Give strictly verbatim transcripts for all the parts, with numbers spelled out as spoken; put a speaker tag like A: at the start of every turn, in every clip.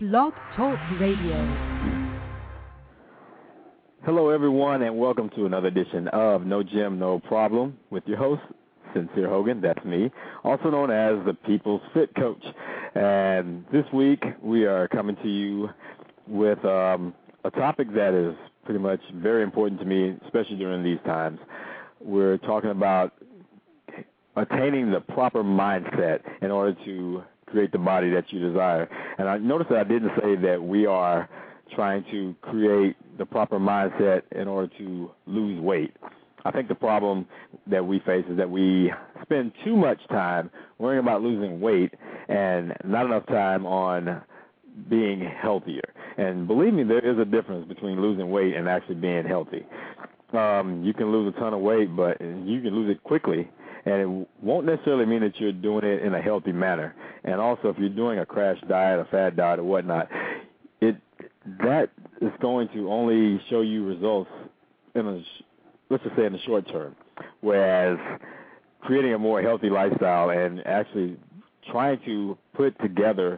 A: Blog Talk Radio.
B: Hello, everyone, and welcome to another edition of No Gym, No Problem with your host, Sincere Hogan. That's me, also known as the People's Fit Coach. And this week, we are coming to you with um, a topic that is pretty much very important to me, especially during these times. We're talking about attaining the proper mindset in order to create the body that you desire. And I noticed that I didn't say that we are trying to create the proper mindset in order to lose weight. I think the problem that we face is that we spend too much time worrying about losing weight and not enough time on being healthier. And believe me, there is a difference between losing weight and actually being healthy. Um, you can lose a ton of weight, but you can lose it quickly, and it won't necessarily mean that you're doing it in a healthy manner. And also, if you're doing a crash diet, a fad diet, or whatnot, it that is going to only show you results in a, let's just say, in the short term. Whereas creating a more healthy lifestyle and actually trying to put together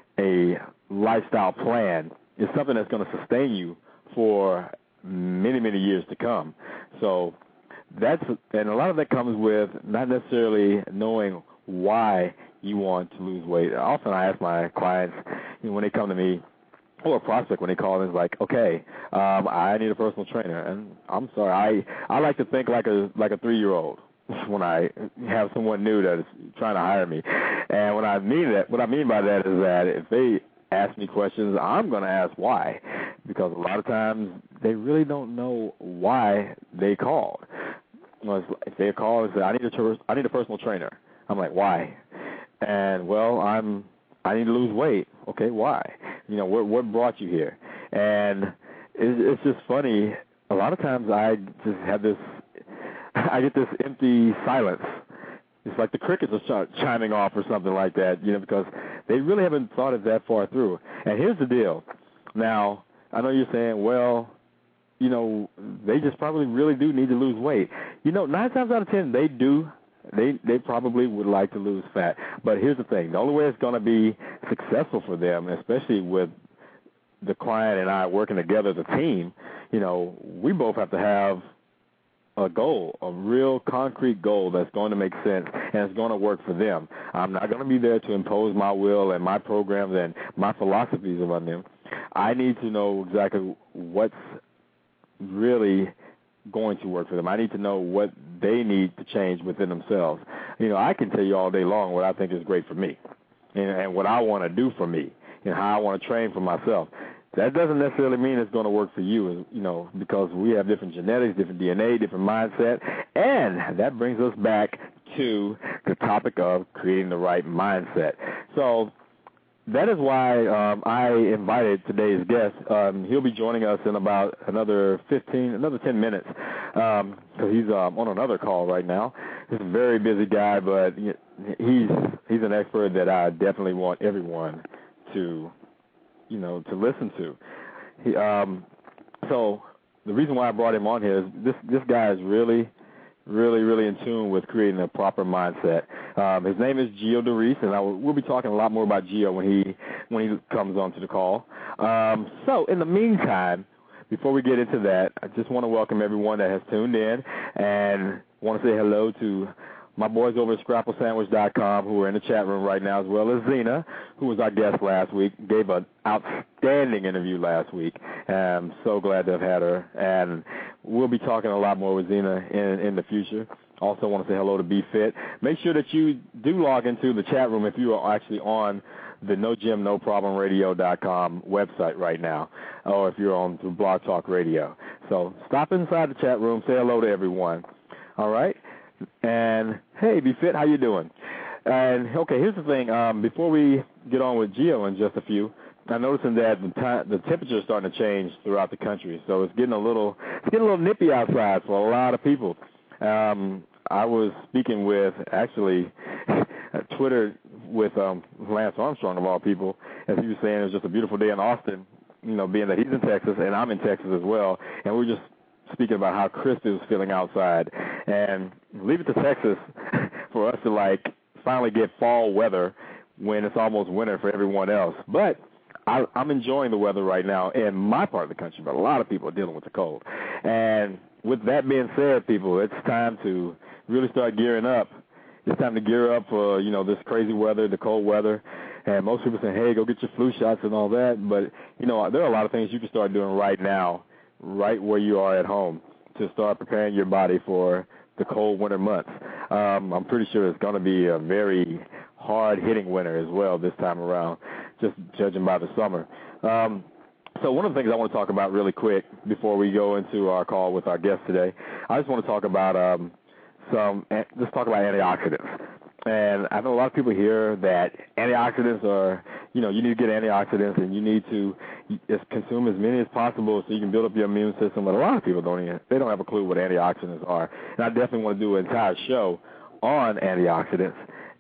B: a lifestyle plan is something that's going to sustain you for many, many years to come. So that's, and a lot of that comes with not necessarily knowing why you want to lose weight. Often I ask my clients, you know, when they come to me, or a prospect when they call in, is like, okay, um, I need a personal trainer, and I'm sorry, I I like to think like a like a three-year-old when I have someone new that is trying to hire me, and what I mean that what I mean by that is that if they ask me questions, I'm going to ask why, because a lot of times they really don't know why they called. You know, if they call and say, I need a I need a personal trainer, I'm like, why? And well, I'm I need to lose weight. Okay, why? You know, what what brought you here? And it's, it's just funny. A lot of times I just have this, I get this empty silence. It's like the crickets are ch- chiming off or something like that, you know, because they really haven't thought it that far through. And here's the deal. Now, I know you're saying, well, you know, they just probably really do need to lose weight. You know, nine times out of ten, they do. They they probably would like to lose fat. But here's the thing. The only way it's going to be successful for them, especially with the client and I working together as a team, you know, we both have to have a goal, a real concrete goal that's going to make sense and it's going to work for them. I'm not going to be there to impose my will and my programs and my philosophies on them. I need to know exactly what's really going to work for them. I need to know what they need to change within themselves. You know, I can tell you all day long what I think is great for me and, and what I want to do for me and how I want to train for myself. That doesn't necessarily mean it's going to work for you, you know, because we have different genetics, different D N A, different mindset, and that brings us back to the topic of creating the right mindset. So that is why um, I invited today's guest. Um, he'll be joining us in about another fifteen, another ten minutes, because um, he's um, on another call right now. He's a very busy guy, but he's he's an expert that I definitely want everyone to, you know, to listen to. He, um, so the reason why I brought him on here is this this guy is really, really, really in tune with creating a proper mindset. Um, his name is Gio DeReese, and I will, we'll be talking a lot more about Gio when he when he comes onto the call. Um, so in the meantime, before we get into that, I just want to welcome everyone that has tuned in and want to say hello to my boys over at scrapple sandwich dot com who are in the chat room right now, as well as Zena, who was our guest last week, gave an outstanding interview last week. I'm so glad to have had her, and we'll be talking a lot more with Zena in, in the future. Also want to say hello to Be Fit. Make sure that you do log into the chat room if you are actually on the No Gym, No Problem Radio dot com website right now, or if you're on through Blog Talk Radio. So stop inside the chat room, say hello to everyone. All right? And, hey, Be Fit, how you doing? And, okay, here's the thing. Um, before we get on with Gio in just a few, I'm noticing that the, t- the temperature is starting to change throughout the country, so it's getting a little it's getting a little nippy outside for a lot of people. Um, I was speaking with, actually, Twitter with um, Lance Armstrong, of all people, as he was saying it was just a beautiful day in Austin, you know, being that he's in Texas and I'm in Texas as well, and we were just speaking about how crisp it was feeling outside. And leave it to Texas for us to, like, finally get fall weather when it's almost winter for everyone else. But I, I'm enjoying the weather right now in my part of the country, but a lot of people are dealing with the cold. And with that being said, people, it's time to really start gearing up. It's time to gear up for, you know, this crazy weather, the cold weather. And most people say, hey, go get your flu shots and all that. But, you know, there are a lot of things you can start doing right now, right where you are at home, to start preparing your body for the cold winter months. Um, I'm pretty sure it's going to be a very hard-hitting winter as well this time around, just judging by the summer. Um, so one of the things I want to talk about really quick before we go into our call with our guest today, I just want to talk about um, some, let's talk about antioxidants. And I know a lot of people hear that antioxidants are, you know, you need to get antioxidants and you need to just consume as many as possible so you can build up your immune system. But a lot of people don't even, they don't have a clue what antioxidants are. And I definitely want to do an entire show on antioxidants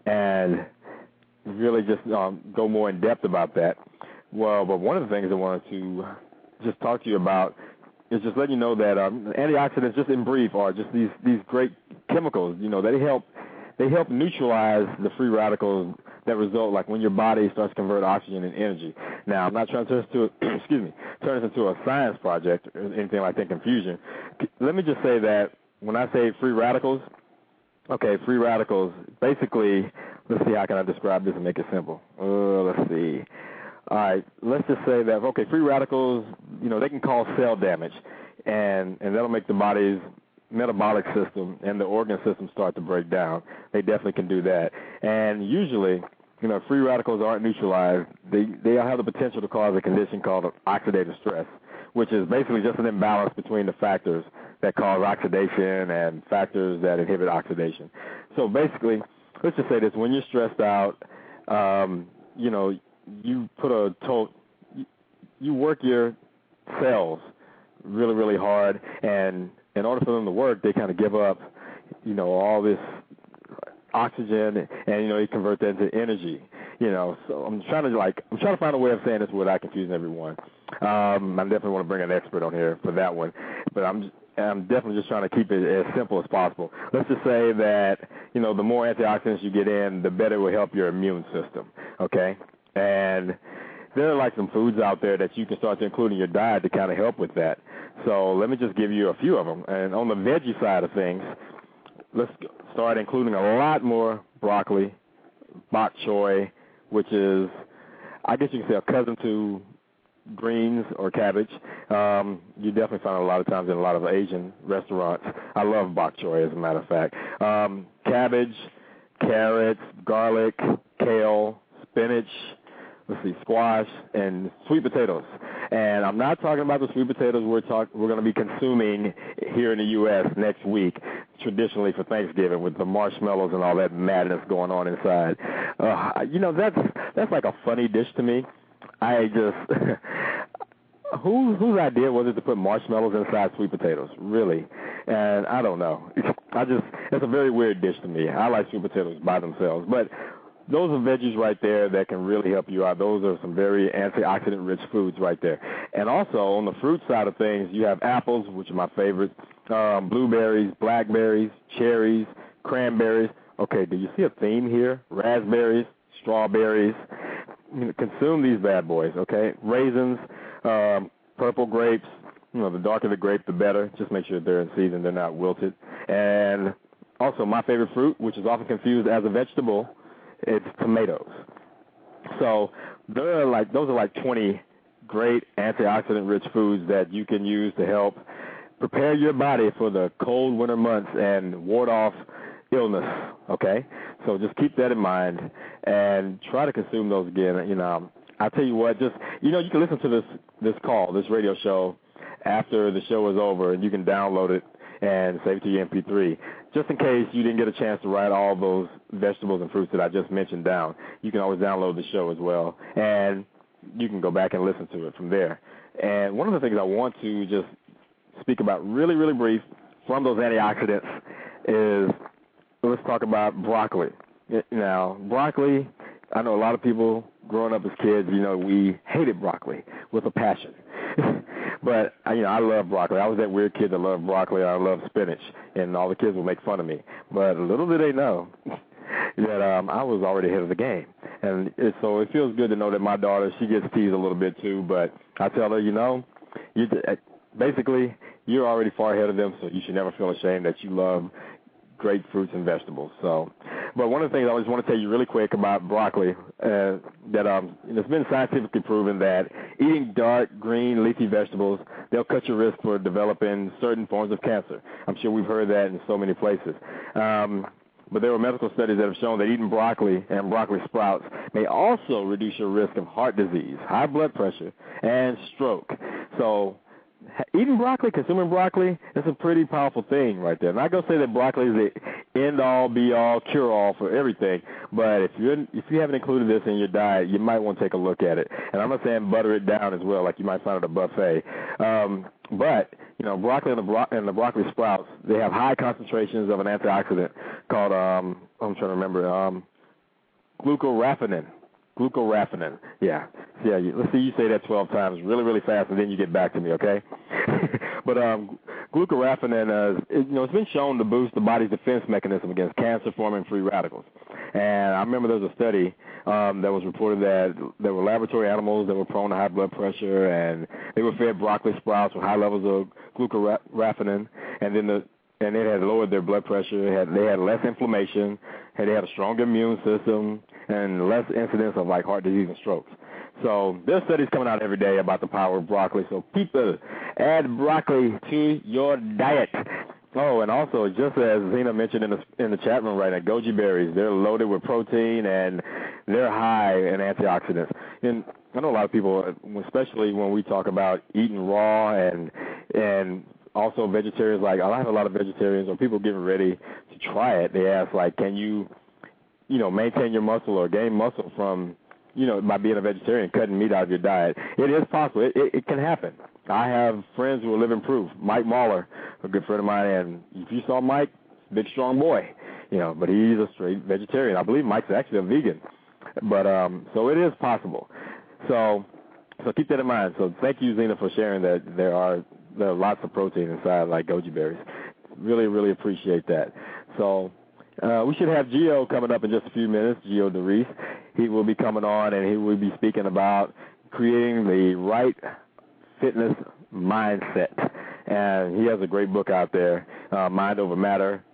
B: and really just um, go more in depth about that. Well, but one of the things I wanted to just talk to you about is just letting you know that um, antioxidants, just in brief, are just these, these great chemicals, you know, they help They help neutralize the free radicals that result, like when your body starts to convert oxygen into energy. Now, I'm not trying to turn this into, excuse me, turn this into a science project or anything like that, confusion. Let me just say that when I say free radicals, okay, free radicals, basically, let's see, how can I describe this and make it simple? Uh, let's see. All right, let's just say that, okay, free radicals, you know, they can cause cell damage, and, and that'll make the body's metabolic system and the organ system start to break down. They definitely can do that. And usually, you know, free radicals aren't neutralized. They they have the potential to cause a condition called oxidative stress, which is basically just an imbalance between the factors that cause oxidation and factors that inhibit oxidation. So basically, let's just say this: when you're stressed out, um, you know, you put a to- you work your cells really, really hard, and in order for them to work, they kind of give up, you know, all this oxygen, and, you know, they convert that into energy, you know. So I'm trying to, like, I'm trying to find a way of saying this without confusing everyone. Um, I definitely want to bring an expert on here for that one, but I'm just, I'm definitely just trying to keep it as simple as possible. Let's just say that, you know, the more antioxidants you get in, the better it will help your immune system, okay? And there are, like, some foods out there that you can start to include in your diet to kind of help with that. So let me just give you a few of them. And on the veggie side of things, let's start including a lot more broccoli, bok choy, which is, I guess you can say, a cousin to greens or cabbage. Um, you definitely find it a lot of times in a lot of Asian restaurants. I love bok choy, as a matter of fact. Um, cabbage, carrots, garlic, kale, spinach, let's see, squash, and sweet potatoes. And I'm not talking about the sweet potatoes we're talk, we're going to be consuming here in the U S next week, traditionally for Thanksgiving, with the marshmallows and all that madness going on inside. Uh, you know, that's that's like a funny dish to me. I just, who, whose idea was it to put marshmallows inside sweet potatoes, really? And I don't know. I just, it's a very weird dish to me. I like sweet potatoes by themselves. But those are veggies right there that can really help you out. Those are some very antioxidant-rich foods right there. And also, on the fruit side of things, you have apples, which are my favorites, um, blueberries, blackberries, cherries, cranberries. Okay, do you see a theme here? Raspberries, strawberries. You know, consume these bad boys, okay? Raisins, um, purple grapes. You know, the darker the grape, the better. Just make sure they're in season, they're not wilted. And also, my favorite fruit, which is often confused as a vegetable, it's tomatoes. So there are like those are like twenty great antioxidant-rich foods that you can use to help prepare your body for the cold winter months and ward off illness, okay? So just keep that in mind and try to consume those again. You know, I'll tell you what, just, you know, you can listen to this, this call, this radio show after the show is over, and you can download it and save it to your M P three. Just in case you didn't get a chance to write all those vegetables and fruits that I just mentioned down, you can always download the show as well, and you can go back and listen to it from there. And one of the things I want to just speak about really, really brief from those antioxidants is, let's talk about broccoli. Now, broccoli, I know a lot of people growing up as kids, you know, we hated broccoli with a passion. But, you know, I love broccoli. I was that weird kid that loved broccoli. I love spinach, and all the kids would make fun of me. But little did they know that um, I was already ahead of the game. And it, so it feels good to know that my daughter, she gets teased a little bit too, but I tell her, you know, you basically you're already far ahead of them, so you should never feel ashamed that you love great fruits and vegetables. So, but one of the things I just want to tell you really quick about broccoli, uh, that um, it's been scientifically proven that eating dark green leafy vegetables, they'll cut your risk for developing certain forms of cancer. I'm sure we've heard that in so many places. Um, but there are medical studies that have shown that eating broccoli and broccoli sprouts may also reduce your risk of heart disease, high blood pressure, and stroke. So eating broccoli, consuming broccoli, that's a pretty powerful thing right there. I'm not going to say that broccoli is the end-all, be-all, cure-all for everything, but if you if you haven't included this in your diet, you might want to take a look at it. And I'm not saying butter it down as well, like you might find at a buffet. Um, but, you know, broccoli and the, bro- and the broccoli sprouts, they have high concentrations of an antioxidant called, um, I'm trying to remember, um, glucoraphanin. Glucoraphanin, yeah. Yeah, you, let's see you say that twelve times really, really fast, and then you get back to me, okay? but um, glucoraphanin, uh, it, you know, it's been shown to boost the body's defense mechanism against cancer-forming free radicals. And I remember there was a study um, that was reported that there were laboratory animals that were prone to high blood pressure, and they were fed broccoli sprouts with high levels of glucoraphanin, and then the and it had lowered their blood pressure. It had, they had less inflammation, and they had a stronger immune system, and less incidence of like heart disease and strokes. So there's studies coming out every day about the power of broccoli. So people, add broccoli to your diet. Oh, and also, just as Zena mentioned in the in the chat room right now, goji berries, they're loaded with protein and they're high in antioxidants. And I know a lot of people, especially when we talk about eating raw and and also vegetarians, like I have a lot of vegetarians or people getting ready to try it. They ask, like, can you, you know, maintain your muscle or gain muscle from, you know, by being a vegetarian, cutting meat out of your diet? It is possible. It, it, it can happen. I have friends who are living proof. Mike Mahler, a good friend of mine, and if you saw Mike, big, strong boy, you know, but he's a straight vegetarian. I believe Mike's actually a vegan. But um, so it is possible. So so keep that in mind. So thank you, Zena, for sharing that there are there are lots of protein inside, like goji berries. Really, really appreciate that. So uh, we should have Gio coming up in just a few minutes, Gio DeReese. He will be coming on, and he will be speaking about creating the right fitness mindset. And he has a great book out there, uh, Mind Over Matter.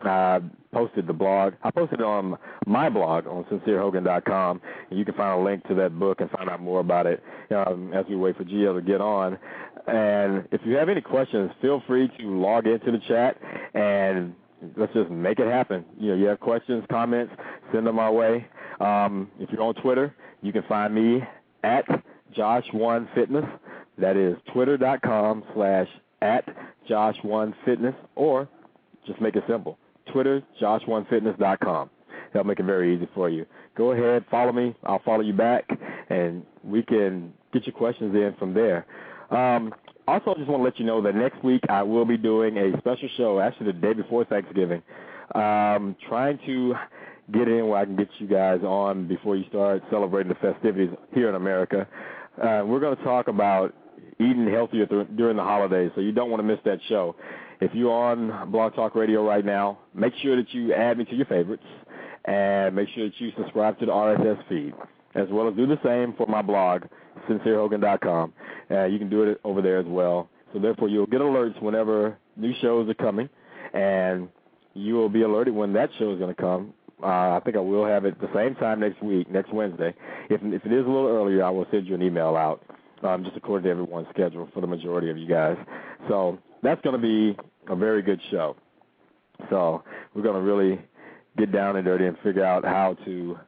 B: I posted the blog. I posted it on my blog on sincere hogan dot com, and you can find a link to that book and find out more about it um, as we wait for Gio to get on. And if you have any questions, feel free to log into the chat, and let's just make it happen. You know, you have questions, comments, send them our way. Um, if you're on Twitter, you can find me at Josh one Fitness. That is twitter.com slash at Josh one Fitness, or just make it simple. Twitter, josh one fitness dot com. That'll make it very easy for you. Go ahead, follow me. I'll follow you back, and we can get your questions in from there. Um, also, I just want to let you know that next week I will be doing a special show, actually the day before Thanksgiving, um, trying to get in where I can get you guys on before you start celebrating the festivities here in America. Uh, we're going to talk about eating healthier th- during the holidays, so you don't want to miss that show. If you're on Blog Talk Radio right now, make sure that you add me to your favorites, and make sure that you subscribe to the R S S feed, as well as do the same for my blog, sincere hogan dot com. Uh, you can do it over there as well. So therefore, you'll get alerts whenever new shows are coming, and you will be alerted when that show is going to come. Uh, I think I will have it the same time next week, next Wednesday. If, if it is a little earlier, I will send you an email out, um, just according to everyone's schedule for the majority of you guys. So that's going to be a very good show. So we're going to really get down and dirty and figure out how to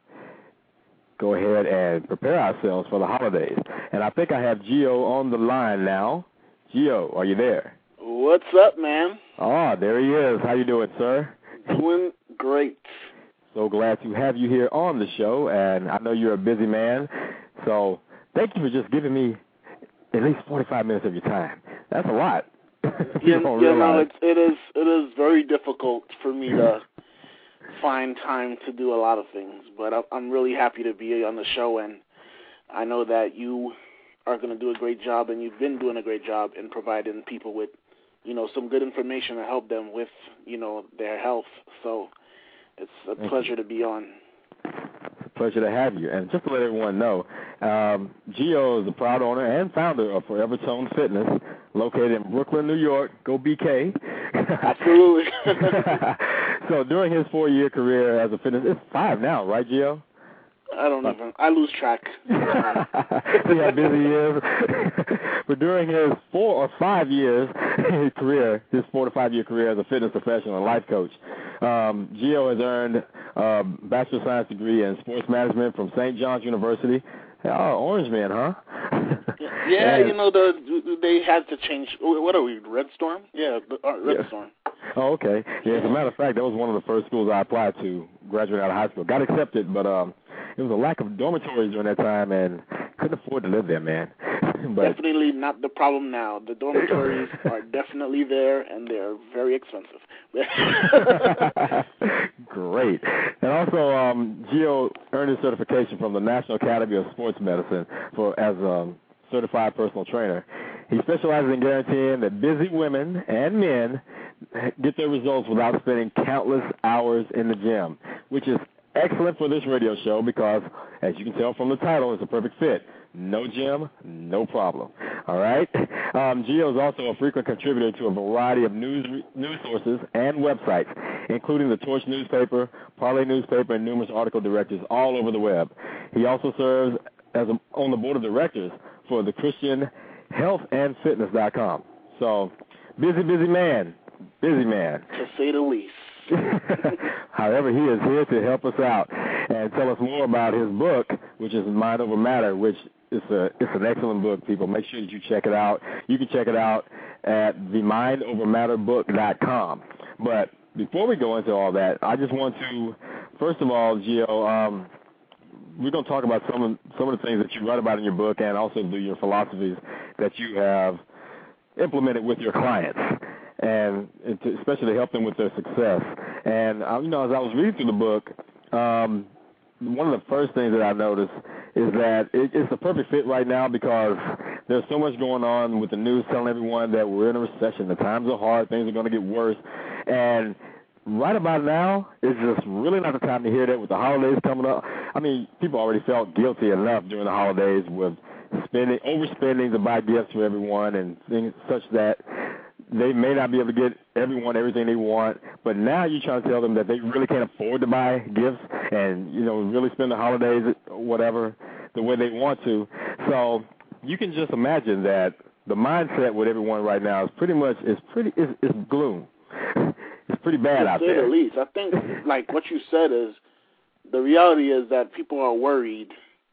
B: go ahead and prepare ourselves for the holidays. And I think I have Gio on the line now. Gio, are you there?
C: What's up, man?
B: Oh, there he is. How you doing, sir?
C: Doing great.
B: So glad to have you here on the show, and I know you're a busy man, so thank you for just giving me at least forty-five minutes of your time. That's a lot. you
C: yeah,
B: don't
C: yeah,
B: realize.
C: no, it's, it is. It is very difficult for me to find time to do a lot of things, but I'm really happy to be on the show, and I know that you are going to do a great job, and you've been doing a great job in providing people with, you know, some good information to help them with, you know, their health. So It's a
B: Thank
C: pleasure
B: you.
C: to be on.
B: It's a pleasure to have you. And just to let everyone know, um, Gio is the proud owner and founder of Forever Tone Fitness, located in Brooklyn, New York. Go B K.
C: Absolutely.
B: So during his four-year career as a fitness, it's five now, right, Gio?
C: I don't even, I lose track.
B: See how busy he is? But during his four or five years, his career, his four to five year career as a fitness professional and life coach, um, Gio has earned a Bachelor of Science degree in sports management from Saint John's University. Oh, Orange Man, huh?
C: Yeah,
B: and,
C: you know, the they had to change. What are we, Red Storm? Yeah, uh, Red
B: yeah.
C: Storm.
B: Oh, okay. Yeah, as a matter of fact, that was one of the first schools I applied to, graduating out of high school. Got accepted, but um, it was a lack of dormitories during that time, and couldn't afford to live there, man. But
C: definitely not the problem now. The dormitories are definitely there, and they're very expensive.
B: Great. And also, um, Gio earned his certification from the National Academy of Sports Medicine for as a certified personal trainer. He specializes in guaranteeing that busy women and men get their results without spending countless hours in the gym, which is excellent for this radio show because, as you can tell from the title, it's a perfect fit. No gym, no problem. All right? Um, Gio is also a frequent contributor to a variety of news news sources and websites, including the Torch newspaper, Parlay newspaper, and numerous article directors all over the web. He also serves as a, on the board of directors for the Christian Health and Fitness dot com. So, busy, busy man. Busy man.
C: To say the least.
B: However, he is here to help us out and tell us more about his book, which is Mind Over Matter, which is a it's an excellent book, people. Make sure that you check it out. You can check it out at the mind over matter book dot com. But before we go into all that, I just want to, first of all, Gio, um, we're going to talk about some of, some of the things that you write about in your book and also your philosophies that you have implemented with your clients, and to, especially to help them with their success. And, uh, you know, as I was reading through the book, um, one of the first things that I noticed is that it, it's a perfect fit right now because there's so much going on with the news telling everyone that we're in a recession, the times are hard, things are going to get worse. And right about now is just really not the time to hear that with the holidays coming up. I mean, people already felt guilty enough during the holidays with spending, overspending to buy gifts for everyone and things such that they may not be able to get everyone everything they want, but now you're trying to tell them that they really can't afford to buy gifts and, you know, really spend the holidays, whatever, the way they want to. So you can just imagine that the mindset with everyone right now is pretty much, is pretty, is, is gloom. It's pretty bad out there.
C: To say the least. I think, like what you said is, the reality is that people are worried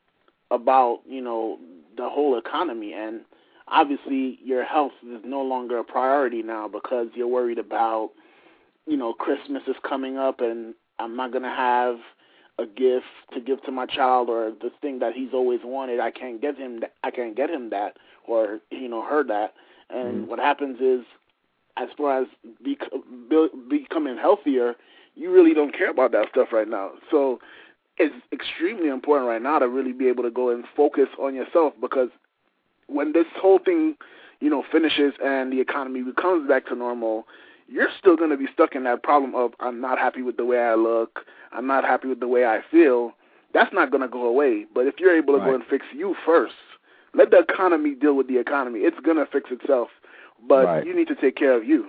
C: about, you know, the whole economy, and obviously your health is no longer a priority now because you're worried about, you know, Christmas is coming up and I'm not going to have a gift to give to my child, or the thing that he's always wanted, I can't get him that, I can't get him that, or, you know, her that. And mm-hmm. what happens is, as far as be, be, becoming healthier, you really don't care about that stuff right now. So it's extremely important right now to really be able to go and focus on yourself, because when this whole thing, you know, finishes and the economy comes back to normal, you're still going to be stuck in that problem of, I'm not happy with the way I look, I'm not happy with the way I feel. That's not going to go away. But if you're able to right. go and fix you first, let the economy deal with the economy. It's going to fix itself. But right. you need to take care of you.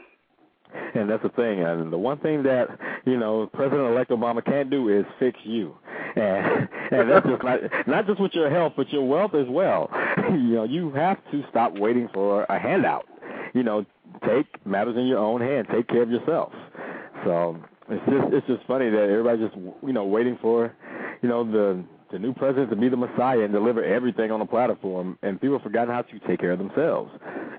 B: And that's the thing. And the one thing that, you know, President-elect Obama can't do is fix you. And, and that's just not, not just with your health, but your wealth as well. You know, you have to stop waiting for a handout. You know, take matters in your own hand. Take care of yourself. So it's just it's just funny that everybody's just, you know, waiting for, you know, the the new president to be the Messiah and deliver everything on the platform, and people have forgotten how to take care of themselves.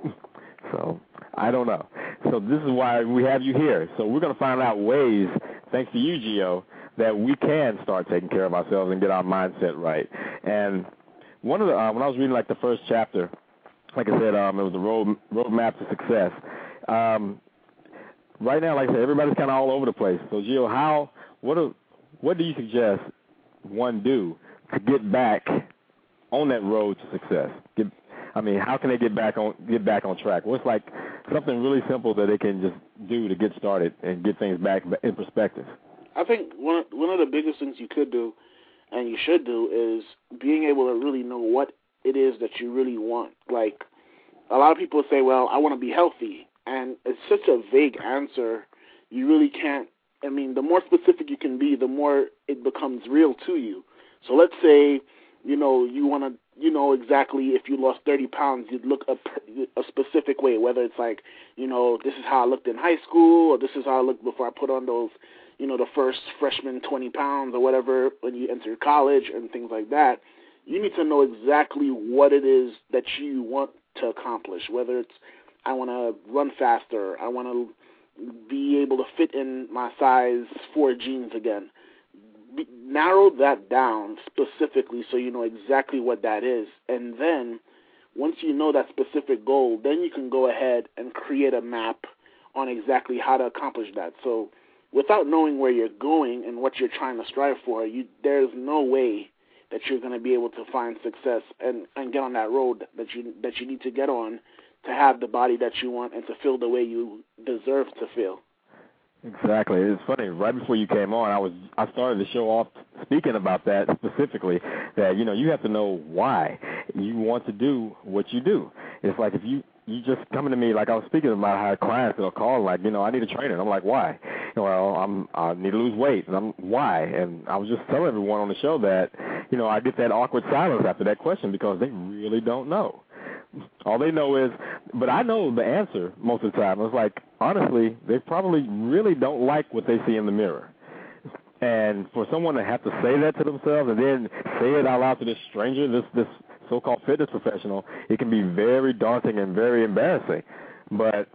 B: So I don't know. So this is why we have you here. So we're going to find out ways, thanks to you, Gio, that we can start taking care of ourselves and get our mindset right. And one of the uh, when I was reading like the first chapter, like I said, um, it was the road roadmap to success. Um, right now, like I said, everybody's kind of all over the place. So Gio, how what do what do you suggest one do to get back on that road to success? Get, I mean, how can they get back on get back on track? What's like something really simple that they can just do to get started and get things back in perspective?
C: I think one one of the biggest things you could do, and you should do, is being able to really know what it is that you really want. Like, a lot of people say, well, I want to be healthy, and it's such a vague answer. You really can't, I mean, the more specific you can be, the more it becomes real to you. So let's say, you know, you want to, you know exactly if you lost thirty pounds, you'd look a, a specific way, whether it's like, you know, this is how I looked in high school, or this is how I looked before I put on those, you know, the first freshman twenty pounds or whatever when you enter college and things like that. You need to know exactly what it is that you want to accomplish, whether it's I want to run faster, I want to be able to fit in my size four jeans again. Be, narrow that down specifically so you know exactly what that is. And then once you know that specific goal, then you can go ahead and create a map on exactly how to accomplish that. So without knowing where you're going and what you're trying to strive for, you there's no way that you're going to be able to find success and, and get on that road that you that you need to get on to have the body that you want and to feel the way you deserve to feel.
B: Exactly. It's funny. Right before you came on, I was I started the show off speaking about that specifically. That you know you have to know why you want to do what you do. It's like if you you just coming to me like I was speaking about how clients will call like you know I need a trainer. And I'm like why? Well, I'm I need to lose weight. And I'm why? And I was just telling everyone on the show that you know I get that awkward silence after that question because they really don't know. All they know is, but I know the answer most of the time. It's like, honestly, they probably really don't like what they see in the mirror. And for someone to have to say that to themselves and then say it out loud to this stranger, this this so-called fitness professional, it can be very daunting and very embarrassing. But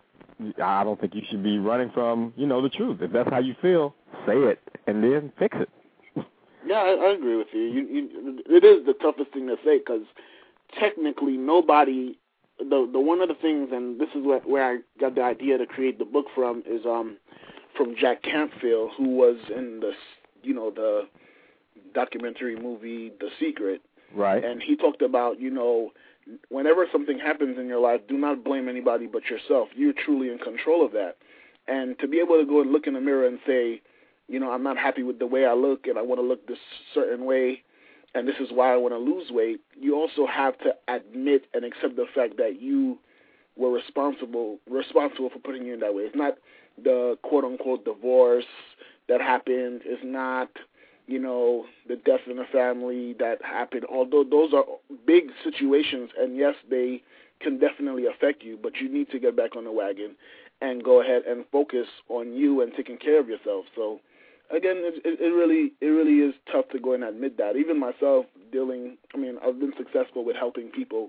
B: I don't think you should be running from, you know, the truth. If that's how you feel, say it and then fix it.
C: Yeah, I, I agree with you. You, you. It is the toughest thing to say because technically nobody, the the one of the things, and this is what, where I got the idea to create the book from, is um from Jack Canfield, who was in the, you know, the documentary movie The Secret.
B: Right.
C: And he talked about, you know, whenever something happens in your life, do not blame anybody but yourself. You're truly in control of that. And to be able to go and look in the mirror and say, you know, I'm not happy with the way I look and I want to look this certain way, and this is why I want to lose weight, you also have to admit and accept the fact that you were responsible responsible for putting you in that way. It's not the quote-unquote divorce that happened. It's not, you know, the death in the family that happened, although those are big situations, and yes, they can definitely affect you, but you need to get back on the wagon and go ahead and focus on you and taking care of yourself. So, again, it, it really it really is tough to go and admit that. Even myself dealing, I mean, I've been successful with helping people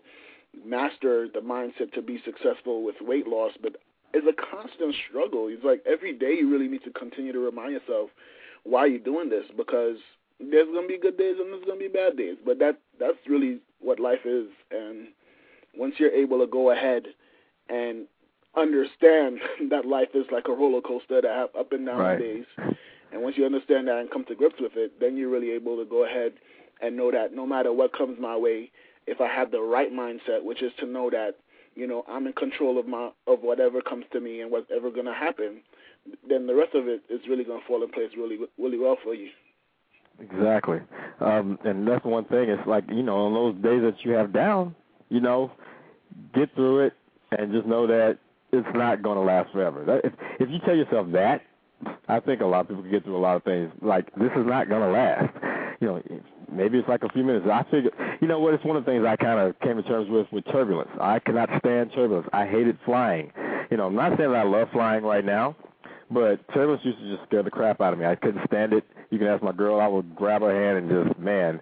C: master the mindset to be successful with weight loss, but it's a constant struggle. It's like every day you really need to continue to remind yourself why you're doing this, because there's going to be good days and there's going to be bad days, but that that's really what life is. And once you're able to go ahead and understand that life is like a roller coaster that have up and down
B: right.
C: days, and once you understand that and come to grips with it, then you're really able to go ahead and know that no matter what comes my way, if I have the right mindset, which is to know that, you know, I'm in control of my of whatever comes to me and whatever going to happen, then the rest of it is really going to fall in place really, really well for you.
B: Exactly. Um, and that's one thing. It's like, you know, on those days that you have down, you know, get through it and just know that it's not going to last forever. That, if, if you tell yourself that, I think a lot of people can get through a lot of things. Like, this is not going to last. You know, maybe it's like a few minutes. I figure, you know what, it's one of the things I kind of came to terms with with turbulence. I cannot stand turbulence. I hated flying. You know, I'm not saying that I love flying right now, but turbulence used to just scare the crap out of me. I couldn't stand it. You can ask my girl, I would grab her hand and just, man,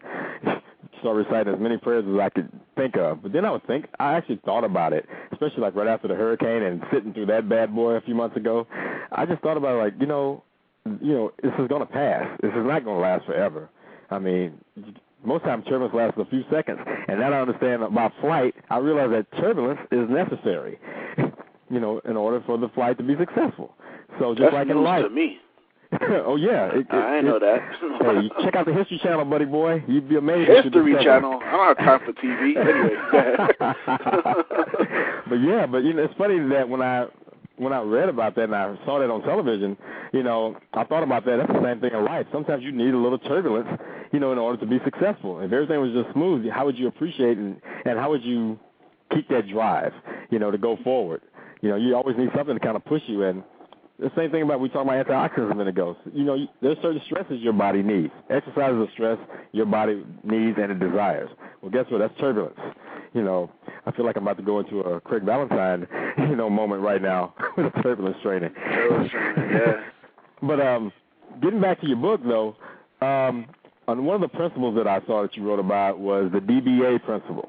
B: start reciting as many prayers as I could think of. But then I would think, I actually thought about it, especially like right after the hurricane and sitting through that bad boy a few months ago. I just thought about it like, you know, you know, this is going to pass. This is not going to last forever. I mean, most times turbulence lasts a few seconds. And now that I understand about flight, I realize that turbulence is necessary, you know, in order for the flight to be successful. So just
C: That's
B: like
C: news
B: in life.
C: to me.
B: Oh, yeah. It, it,
C: I know
B: it,
C: that.
B: Hey, check out the History Channel, buddy boy. You'd be amazed.
C: History Channel. I don't have time for T V. Anyway.
B: But, yeah, but, you know, it's funny that when I when I read about that and I saw that on television, you know, I thought about that. That's the same thing in life. Sometimes you need a little turbulence, you know, in order to be successful. If everything was just smooth, how would you appreciate and, and how would you keep that drive, you know, to go forward? You know, you always need something to kind of push you. And the same thing about we talked about antioxidants a minute ago. You know, there's certain stresses your body needs. Exercise is a stress your body needs and it desires. Well, guess what? That's turbulence. You know, I feel like I'm about to go into a Craig Valentine, you know, moment right now with turbulence training.
C: Turbulence training, yeah.
B: But um, getting back to your book, though, um, on one of the principles that I saw that you wrote about was the D B A principle.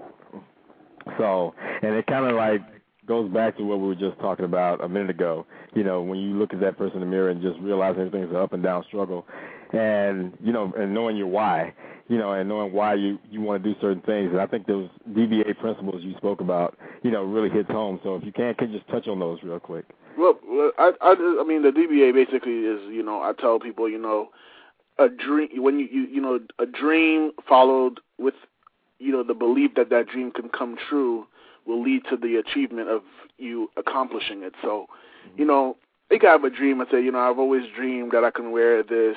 B: So, and it kind of like goes back to what we were just talking about a minute ago. You know, when you look at that person in the mirror and just realize everything's an up and down struggle, and you know, and knowing your why, you know, and knowing why you you want to do certain things. And I think those D B A principles you spoke about, you know, really hits home. So if you can, can you just touch on those real quick?
C: Well, I, I, I mean, the D B A basically is, you know, I tell people, you know, a dream, when you, you, you know, a dream followed with, you know, the belief that that dream can come true will lead to the achievement of you accomplishing it. So, you know, they can have a dream and say, you know, I've always dreamed that I can wear this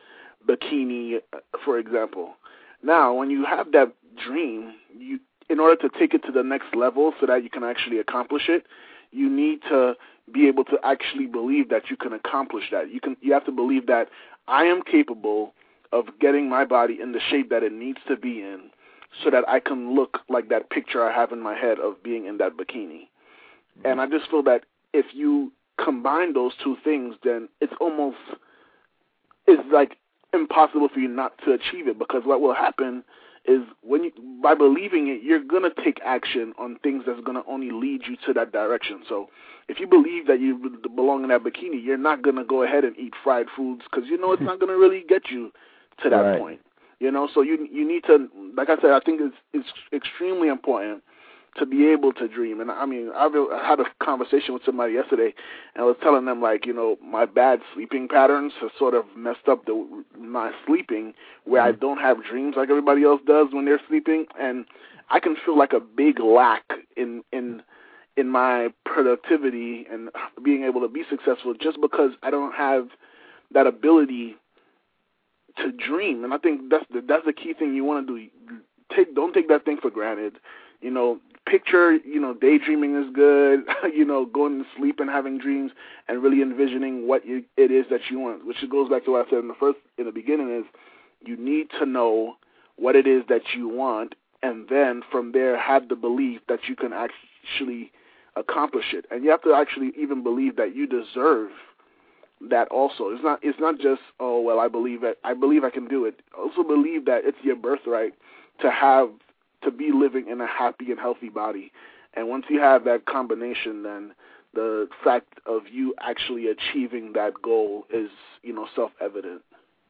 C: bikini, for example. Now, when you have that dream, you, in order to take it to the next level so that you can actually accomplish it, you need to be able to actually believe that you can accomplish that. You can. You have to believe that I am capable of getting my body in the shape that it needs to be in so that I can look like that picture I have in my head of being in that bikini. And I just feel that if you combine those two things, then it's almost, it's like impossible for you not to achieve it, because what will happen is when you, by believing it, you're going to take action on things that's going to only lead you to that direction. So if you believe that you belong in that bikini, you're not going to go ahead and eat fried foods because you know it's not going to really get you to that
B: right.
C: point. You know, so you you need to, like I said, I think it's, it's extremely important to be able to dream. And I mean, I've had a conversation with somebody yesterday, and I was telling them, like, you know, my bad sleeping patterns have sort of messed up the my sleeping, where mm-hmm. I don't have dreams like everybody else does when they're sleeping, and I can feel like a big lack in in in my productivity and being able to be successful just because I don't have that ability to dream. And I think that's the, that's the key thing you want to do. Take don't take that thing for granted. You know, picture, you know, daydreaming is good, you know, going to sleep and having dreams and really envisioning what you, it is that you want, which goes back to what I said in the first, in the beginning, is you need to know what it is that you want, and then from there have the belief that you can actually accomplish it. And you have to actually even believe that you deserve that also. It's not, it's not just, oh, well, I believe it. I believe I can do it. Also believe that it's your birthright to have, to be living in a happy and healthy body. And once you have that combination, then the fact of you actually achieving that goal is, you know, self-evident.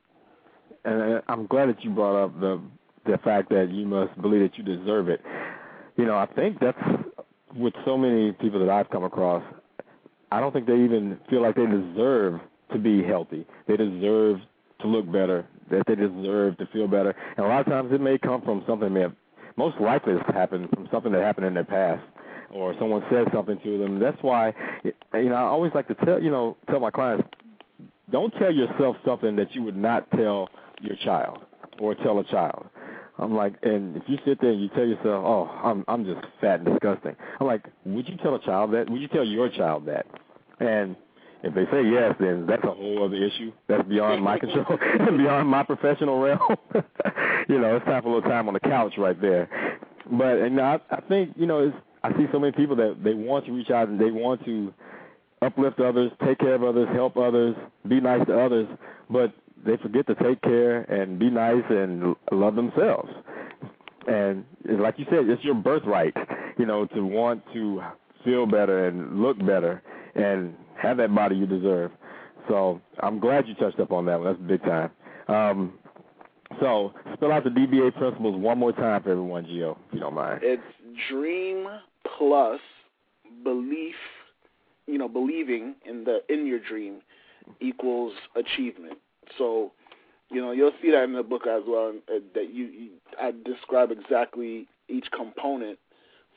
B: And I'm glad that you brought up the the fact that you must believe that you deserve it. You know, I think that's with so many people that I've come across, I don't think they even feel like they deserve to be healthy. They deserve to look better, that they deserve to feel better. And a lot of times it may come from something that may have, most likely it's happened from something that happened in their past, or someone said something to them. That's why, you know, I always like to tell, you know, tell my clients, don't tell yourself something that you would not tell your child or tell a child. I'm like, and if you sit there and you tell yourself, oh, I'm I'm just fat and disgusting, I'm like, would you tell a child that? Would you tell your child that? And if they say yes, then that's a whole other issue. That's beyond my control, beyond my professional realm. You know, it's time for a little time on the couch right there. But and I, I think, you know, it's, I see so many people that they want to reach out and they want to uplift others, take care of others, help others, be nice to others, but they forget to take care and be nice and love themselves. And like you said, it's your birthright, you know, to want to feel better and look better and have that body you deserve. So I'm glad you touched up on that one. That's big time. Um, so spell out the D B A principles one more time for everyone, Gio, if you don't mind.
C: It's dream plus belief, you know, believing in the in your dream equals achievement. So, you know, you'll see that in the book as well, uh, that you, you I describe exactly each component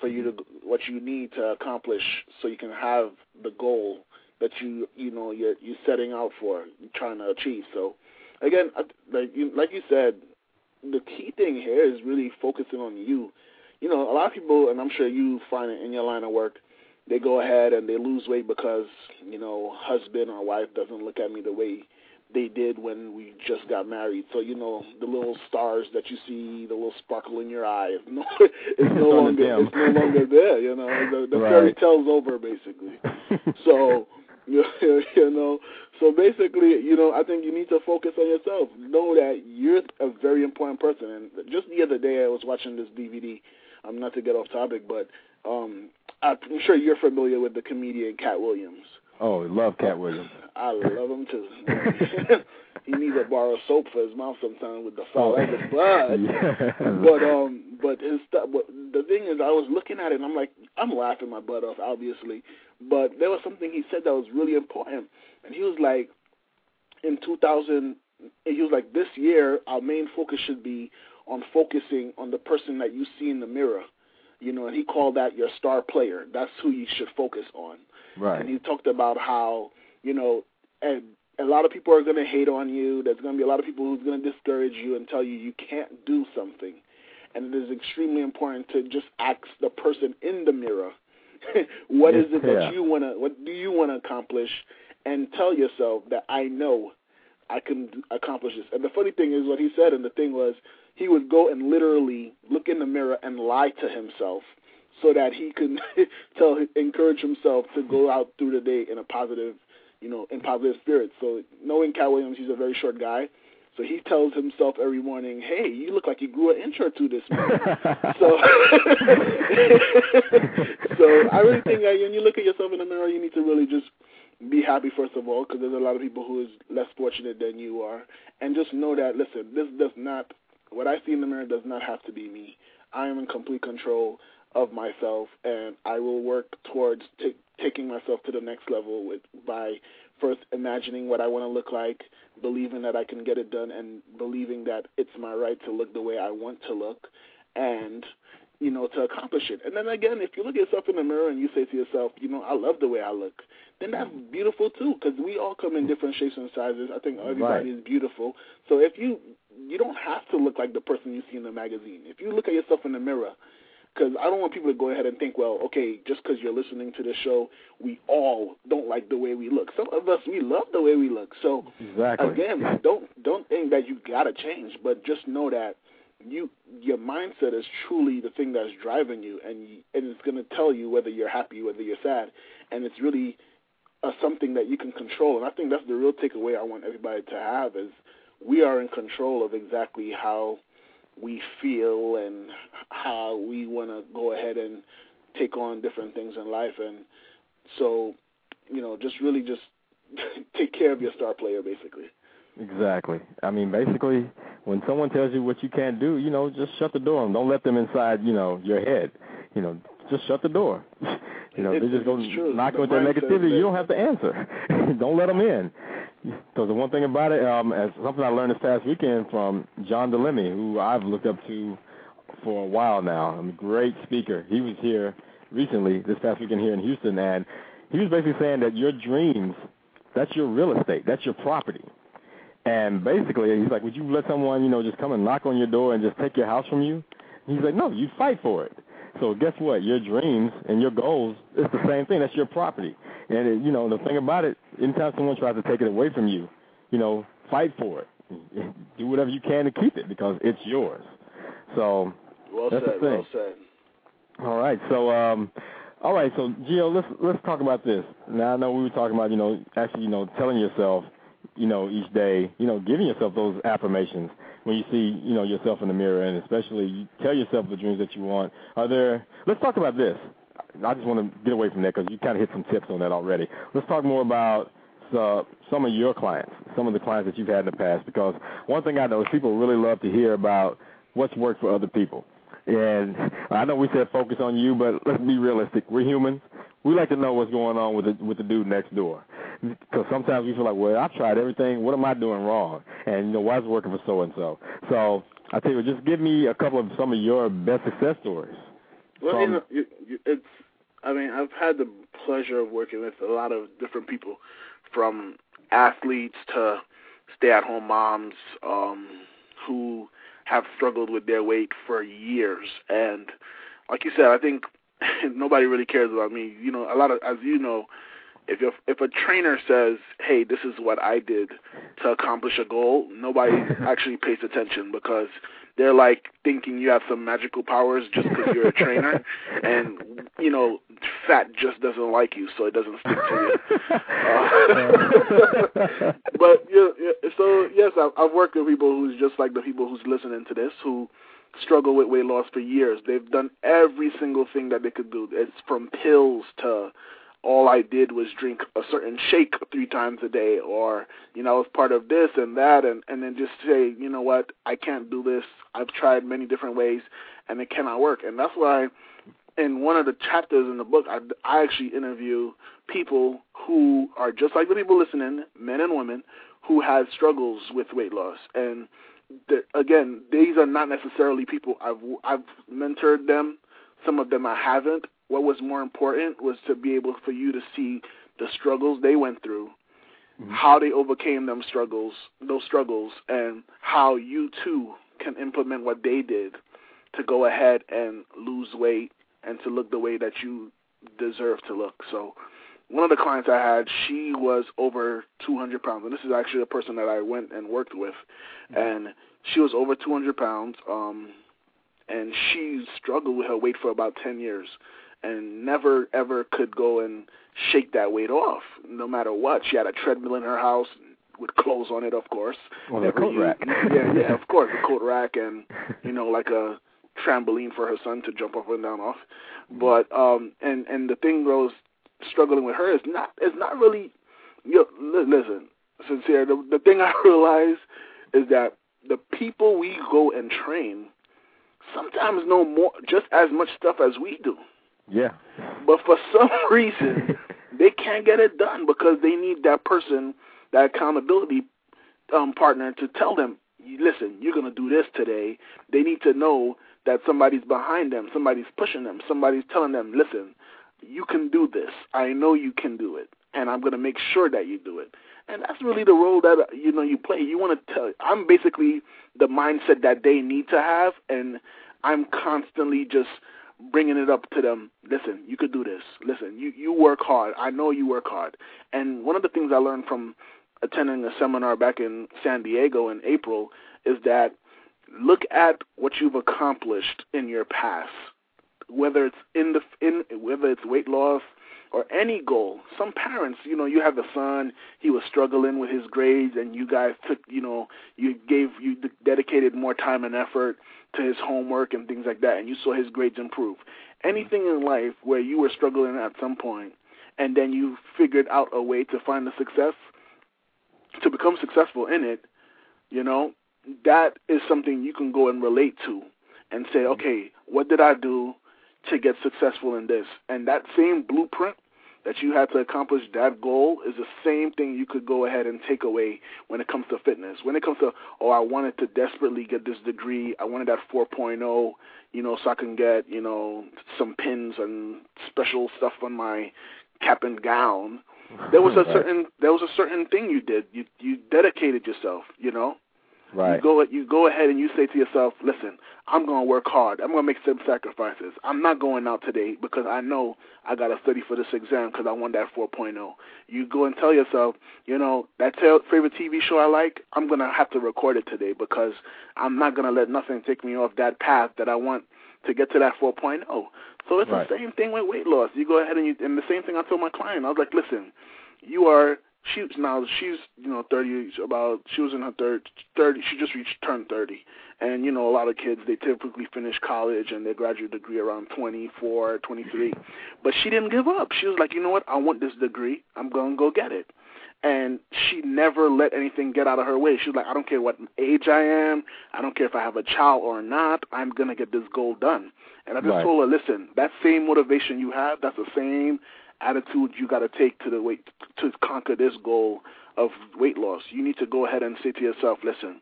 C: for you to what you need to accomplish so you can have the goal that you you know you're you're setting out for, trying to achieve. So again, like you, like you said, the key thing here is really focusing on you. You know, a lot of people, and I'm sure you find it in your line of work, they go ahead and they lose weight because, you know, husband or wife doesn't look at me the way they did when we just got married. So, you know, the little stars that you see, the little sparkle in your eye, it's no, it's no longer it's no longer there. You know, the, the right. fairy tale's over basically. So, you know, so basically, you know, I think you need to focus on yourself. Know that you're a very important person. And just the other day, I was watching this D V D. I'm um, not to get off topic, but um, I'm sure you're familiar with the comedian Cat Williams.
B: Oh, love Cat Williams.
C: I love him too. He needs to borrow soap for his mouth sometimes with the foul edge, but
B: yeah.
C: but um but his stuff. But the thing is, I was looking at it and I'm like, I'm laughing my butt off, obviously. But there was something he said that was really important, and he was like, in two thousand, he was like, this year our main focus should be on focusing on the person that you see in the mirror, you know, and he called that your star player. That's who you should focus on.
B: Right.
C: And he talked about how, you know, and a lot of people are going to hate on you. There's going to be a lot of people who's going to discourage you and tell you you can't do something. And it is extremely important to just ask the person in the mirror, what is it that
B: yeah.
C: you want to, what do you want to accomplish, and tell yourself that I know I can accomplish this. And the funny thing is what he said, and the thing was, he would go and literally look in the mirror and lie to himself so that he could tell, encourage himself to go out through the day in a positive, you know, in positive spirits. So knowing Cat Williams, he's a very short guy. So he tells himself every morning, hey, you look like you grew an inch or two this morning. so so I really think that when you look at yourself in the mirror, you need to really just be happy, first of all, because there's a lot of people who is less fortunate than you are. And just know that, listen, this does not, what I see in the mirror does not have to be me. I am in complete control of myself, and I will work towards t- taking myself to the next level with by first imagining what I want to look like, believing that I can get it done, and believing that it's my right to look the way I want to look, and, you know, to accomplish it. And then again, if you look at yourself in the mirror and you say to yourself, you know, I love the way I look, then that's beautiful too, because we all come in different shapes and sizes. I think everybody
B: right.
C: is beautiful. So if you, you don't have to look like the person you see in the magazine. If you look at yourself in the mirror, because I don't want people to go ahead and think, well, okay, just because you're listening to this show, we all don't like the way we look. Some of us, we love the way we look. So,
B: exactly.
C: again, don't don't think that you got to change, but just know that you your mindset is truly the thing that's driving you, and, you, and it's going to tell you whether you're happy, whether you're sad, and it's really uh, something that you can control. And I think that's the real takeaway I want everybody to have is we are in control of exactly how we feel and how we want to go ahead and take on different things in life. And so, you know, just really just take care of your star player, basically.
B: Exactly. I mean, basically, when someone tells you what you can't do, you know, just shut the door. Don't let them inside, you know, your head. You know, just shut the door. You know,
C: it,
B: they're just going to knock
C: the
B: with their negativity. You don't have to answer. Don't let them in. Because the one thing about it, um, as something I learned this past weekend from John DeLemme, who I've looked up to for a while now. I'm a great speaker. He was here recently, this past weekend here in Houston, and he was basically saying that your dreams, that's your real estate. That's your property. And basically, he's like, would you let someone, you know, just come and knock on your door and just take your house from you? And he's like, no, you fight for it. So guess what? Your dreams and your goals, it's the same thing. That's your property. And, it, you know, the thing about it, anytime someone tries to take it away from you, you know, fight for it. Do whatever you can to keep it because it's yours. So
C: well
B: that's
C: said,
B: the thing.
C: Well said.
B: All right. So, um, all right. So, Gio, let's let's talk about this. Now, I know we were talking about, you know, actually, you know, telling yourself, you know, each day, you know, giving yourself those affirmations when you see, you know, yourself in the mirror, and especially you tell yourself the dreams that you want. Are there, let's talk about this. I just want to get away from that because you kind of hit some tips on that already. Let's talk more about uh, some of your clients, some of the clients that you've had in the past, because one thing I know is people really love to hear about what's worked for other people. And I know we said focus on you, but let's be realistic. We're humans. We like to know what's going on with the, with the dude next door. Because sometimes we feel like, well, I've tried everything. What am I doing wrong? And, you know, why is it working for so-and-so? So I tell you, just give me a couple of some of your best success stories.
C: Well,
B: from...
C: you know, you, you, it's. I mean, I've had the pleasure of working with a lot of different people, from athletes to stay-at-home moms um, who have struggled with their weight for years. And like you said, I think nobody really cares about me. You know, a lot of, as you know, if you're, if a trainer says, hey, this is what I did to accomplish a goal, nobody actually pays attention, because they're like thinking you have some magical powers just because you're a trainer. And, you know, fat just doesn't like you, so it doesn't stick to you. Uh, but, yeah, yeah, so, yes, I've, I've worked with people who's just like the people who's listening to this, who struggle with weight loss for years. They've done every single thing that they could do. It's from pills to all I did was drink a certain shake three times a day, or, you know, I was part of this and that, and, and then just say, you know what, I can't do this. I've tried many different ways, and it cannot work. And that's why in one of the chapters in the book, I, I actually interview people who are just like the people listening, men and women, who had struggles with weight loss. And, the, again, these are not necessarily people I've I've mentored them. Some of them I haven't. What was more important was to be able for you to see the struggles they went through, mm-hmm. how they overcame them struggles, those struggles, and how you too can implement what they did to go ahead and lose weight and to look the way that you deserve to look. So one of the clients I had, she was over two hundred pounds, and this is actually a person that I went and worked with, mm-hmm. and she was over two hundred pounds, um, and she struggled with her weight for about ten years. And never, ever could go and shake that weight off, no matter what. She had a treadmill in her house with clothes on it, of course.
B: Well, the coat
C: used,
B: rack.
C: Yeah, yeah, of course, a coat rack and, you know, like a trampoline for her son to jump up and down off. But, um, and, and the thing goes, struggling with her is not, is not really, you know, listen, sincere, the, the thing I realize is that the people we go and train sometimes know more, just as much stuff as we do.
B: Yeah.
C: But for some reason, they can't get it done because they need that person, that accountability um, partner to tell them, listen, you're going to do this today. They need to know that somebody's behind them, somebody's pushing them, somebody's telling them, listen, you can do this. I know you can do it, and I'm going to make sure that you do it. And that's really the role that, you know, you play. You want to tell, I'm basically the mindset that they need to have, and I'm constantly just bringing it up to them. Listen, you could do this. Listen, you, you work hard. I know you work hard. And one of the things I learned from attending a seminar back in San Diego in April is that look at what you've accomplished in your past, whether it's in the in whether it's weight loss or any goal. Some parents, you know, you have a son, he was struggling with his grades, and you guys took, you know, you gave, you dedicated more time and effort to his homework and things like that, and you saw his grades improve. Anything in life where you were struggling at some point, and then you figured out a way to find the success, to become successful in it, you know, that is something you can go and relate to and say, okay, what did I do to get successful in this? And that same blueprint that you had to accomplish that goal is the same thing you could go ahead and take away when it comes to fitness. When it comes to, oh, I wanted to desperately get this degree, I wanted that four point oh, you know, so I can get, you know, some pins and special stuff on my cap and gown. There was a right. certain there was a certain thing you did. You you dedicated yourself, you know.
B: Right.
C: You go you go ahead and you say to yourself, listen, I'm going to work hard. I'm going to make some sacrifices. I'm not going out today because I know I got to study for this exam because I want that four point oh. You go and tell yourself, you know, that favorite T V show I like, I'm going to have to record it today because I'm not going to let nothing take me off that path that I want to get to that four point oh. So it's right. the same thing with weight loss. You go ahead and you, and the same thing I told my client. I was like, listen, you are, she now she's, you know, thirty, about, she was in her third, thirty, she just reached, turned thirty. And, you know, a lot of kids, they typically finish college and their graduate degree around twenty-four, twenty-three. But she didn't give up. She was like, you know what, I want this degree. I'm going to go get it. And she never let anything get out of her way. She was like, I don't care what age I am. I don't care if I have a child or not. I'm going to get this goal done. And I just right. told her, listen, that same motivation you have, that's the same attitude you got to take to the weight to conquer this goal of weight loss. You need to go ahead and say to yourself, listen,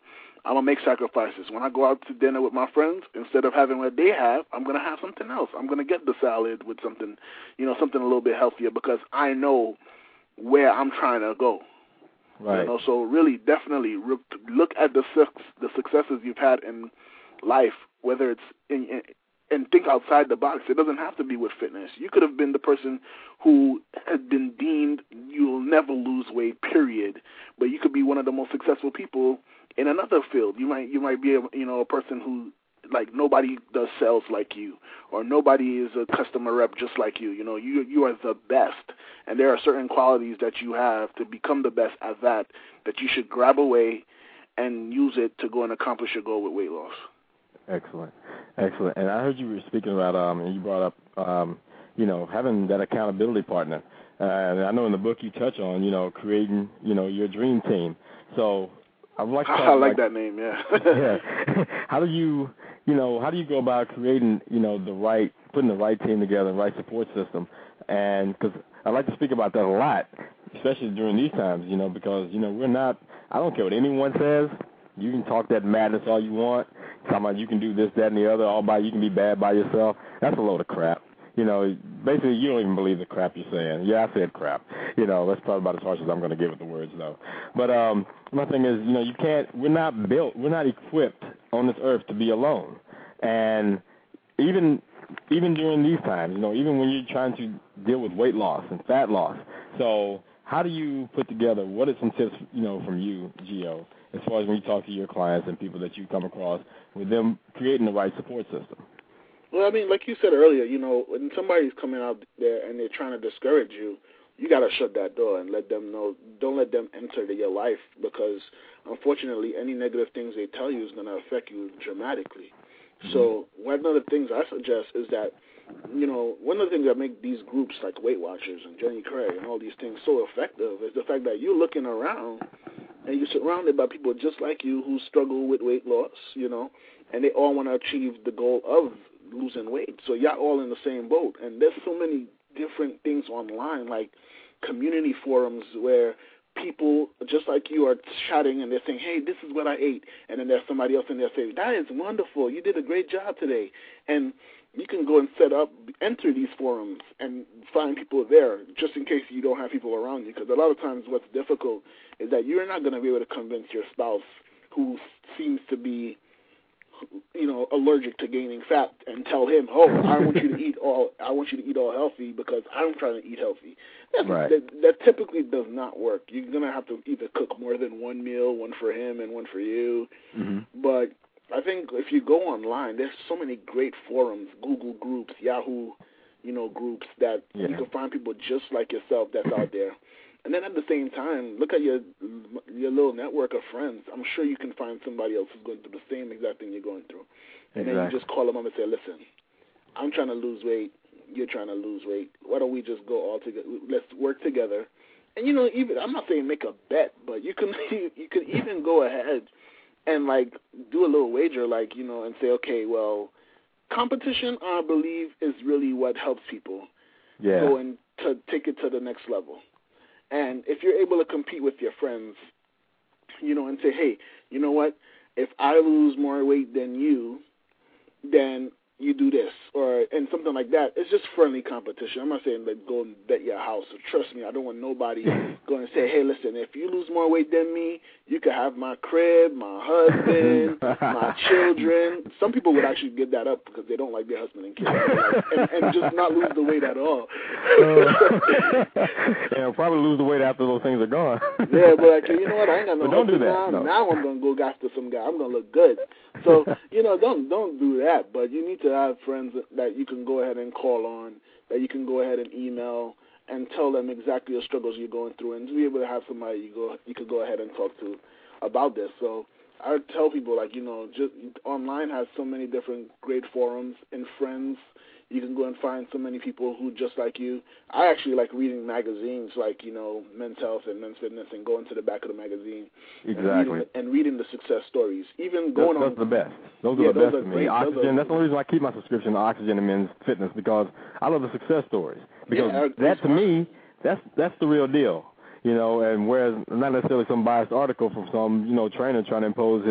C: I'm going to make sacrifices. When I go out to dinner with my friends, instead of having what they have, I'm going to have something else. I'm going to get the salad with something, you know, something a little bit healthier because I know where I'm trying to go.
B: Right.
C: You know, so really, definitely look at the the successes you've had in life, whether it's in, in and think outside the box. It doesn't have to be with fitness. You could have been the person who had been deemed you'll never lose weight, period. But you could be one of the most successful people in another field. You might you might be a, you know a person who like nobody does sales like you, or nobody is a customer rep just like you. You know, you you are the best, and there are certain qualities that you have to become the best at that that you should grab away and use it to go and accomplish your goal with weight loss.
B: Excellent, excellent. And I heard you were speaking about, um, and you brought up, um, you know, having that accountability partner. Uh, and I know in the book you touch on, you know, creating, you know, your dream team. So I would like to talk
C: I like
B: about,
C: that name, yeah.
B: yeah. How do you, you know, how do you go about creating, you know, the right, putting the right team together, the right support system? And because I like to speak about that a lot, especially during these times, you know, because, you know, we're not, I don't care what anyone says. You can talk that madness all you want. Talking about you can do this, that, and the other, all by you can be bad by yourself. That's a load of crap. You know, basically you don't even believe the crap you're saying. Yeah, I said crap. You know, that's probably about as harsh as I'm going to get with the words, though. But um, my thing is, you know, you can't, we're not built, we're not equipped on this earth to be alone. And even even during these times, you know, even when you're trying to deal with weight loss and fat loss. So how do you put together, what are some tips, you know, from you, Gio, as far as when you talk to your clients and people that you come across with them creating the right support system?
C: Well, I mean, like you said earlier, you know, when somebody's coming out there and they're trying to discourage you, you got to shut that door and let them know. Don't let them enter your life because, unfortunately, any negative things they tell you is going to affect you dramatically. Mm-hmm. So one of the things I suggest is that, you know, one of the things that make these groups like Weight Watchers and Jenny Craig and all these things so effective is the fact that you're looking around and you're surrounded by people just like you who struggle with weight loss, you know, and they all want to achieve the goal of losing weight. So y'all all in the same boat. And there's so many different things online, like community forums where people just like you are chatting and they're saying, hey, this is what I ate. And then there's somebody else in there saying, that is wonderful. You did a great job today. And you can go and set up, enter these forums and find people there just in case you don't have people around you. Because a lot of times what's difficult is that you're not going to be able to convince your spouse who seems to be, you know, allergic to gaining fat and tell him, oh, I want you to eat all, I want you to eat all healthy because I'm trying to eat healthy. That's,
B: right.
C: that, that typically does not work. You're going to have to either cook more than one meal, one for him and one for you.
B: Mm-hmm.
C: But I think if you go online, there's so many great forums, Google groups, Yahoo, you know, groups that
B: yeah.
C: you can find people just like yourself that's out there. And then at the same time, look at your your little network of friends. I'm sure you can find somebody else who's going through the same exact thing you're going through. And
B: exactly.
C: then you just call them up and say, listen, I'm trying to lose weight. You're trying to lose weight. Why don't we just go all together? Let's work together. And, you know, even I'm not saying make a bet, but you can you could even go ahead and, like, do a little wager, like, you know, and say, okay, well, competition, I believe, is really what helps people
B: yeah.
C: go and to take it to the next level. And if you're able to compete with your friends, you know, and say, hey, you know what, if I lose more weight than you, then you do this, or and something like that. It's just friendly competition. I'm not saying like go and bet your house. So trust me, I don't want nobody going to say, hey, listen, if you lose more weight than me, you can have my crib, my husband, my children. Some people would actually give that up because they don't like their husband and kids, like, and, and just not lose the weight at all.
B: uh, yeah, probably lose the weight after those things are gone.
C: Yeah, but like, you know what? I ain't got no
B: but don't do that.
C: Now.
B: No.
C: now I'm gonna go after some guy. I'm gonna look good. So you know, don't don't do that. But you need to have friends that you can go ahead and call on, that you can go ahead and email and tell them exactly the struggles you're going through, and to be able to have somebody you go you could go ahead and talk to about this. So I tell people, like, you know, just online has so many different great forums and friends. You can go and find so many people who just like you. I actually like reading magazines like, you know, Men's Health and Men's Fitness and going to the back of the magazine.
B: Exactly.
C: And reading, and reading the success stories. Even going
B: that's,
C: on.
B: That's the best. Those
C: yeah,
B: are the
C: those
B: best
C: are
B: to me.
C: great.
B: Oxygen,
C: are,
B: that's the only reason I keep my subscription to Oxygen and Men's Fitness, because I love the success stories. Because
C: yeah,
B: that, to me, that's that's the real deal. You know, and whereas not necessarily some biased article from some, you know, trainer trying to impose his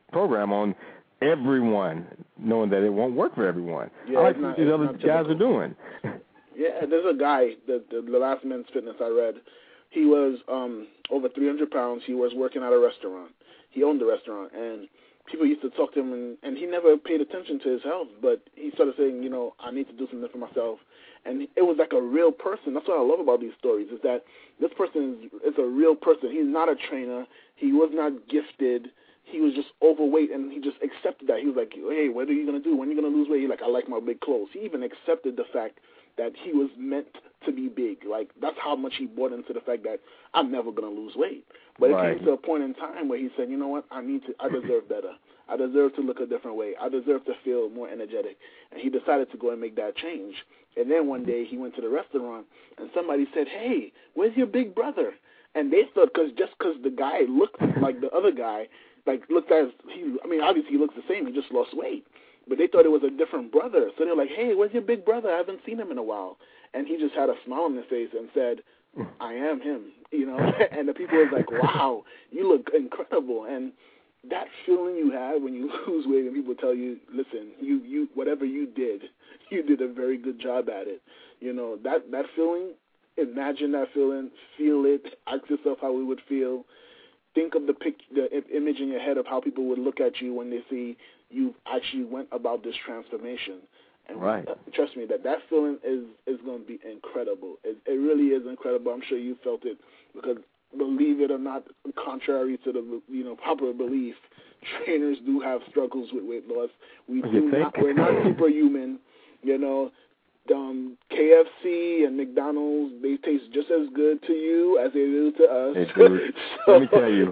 B: program on everyone, knowing that it won't work for everyone.
D: Yeah,
B: I like
D: what
B: these other guys are doing.
D: Yeah, there's a guy, the, the, the last Men's Fitness I read, he was um, over three hundred pounds. He was working at a restaurant. He owned the restaurant, and people used to talk to him, and, and he never paid attention to his health, but he started saying, you know, I need to do something for myself. And it was like a real person. That's what I love about these stories, is that this person is, is a real person. He's not a trainer. He was not gifted. He was just overweight, and he just accepted that. He was like, hey, what are you going to do? When are you going to lose weight? He's like, I like my big clothes. He even accepted the fact that he was meant to be big. Like, that's how much he bought into the fact that I'm never going to lose weight. But right. It came to a point in time where he said, you know what, I need to, I deserve better. I deserve to look a different way. I deserve to feel more energetic. And he decided to go and make that change. And then one day he went to the restaurant, and somebody said, hey, where's your big brother? And they thought, cause just because the guy looked like the other guy, like looked as, he, I mean, obviously he looks the same. He just lost weight. But they thought it was a different brother. So they're like, hey, where's your big brother? I haven't seen him in a while. And he just had a smile on his face and said, I am him, you know. And the people was like, wow, you look incredible. And that feeling you have when you lose weight and people tell you, listen, you, you whatever you did, you did a very good job at it. You know, that, that feeling, imagine that feeling, feel it, ask yourself how it would feel. Think of the pic, the image in your head of how people would look at you when they see you actually went about this transformation. And
B: right.
D: Trust me, that that feeling is, is going to be incredible. It, it really is incredible. I'm sure you felt it because, believe it or not, contrary to the you know popular belief, trainers do have struggles with weight loss. We do not, we're not superhuman. You know, um, K F C and McDonald's, they taste just as good to you as they do to us.
B: They do. So, let me tell you,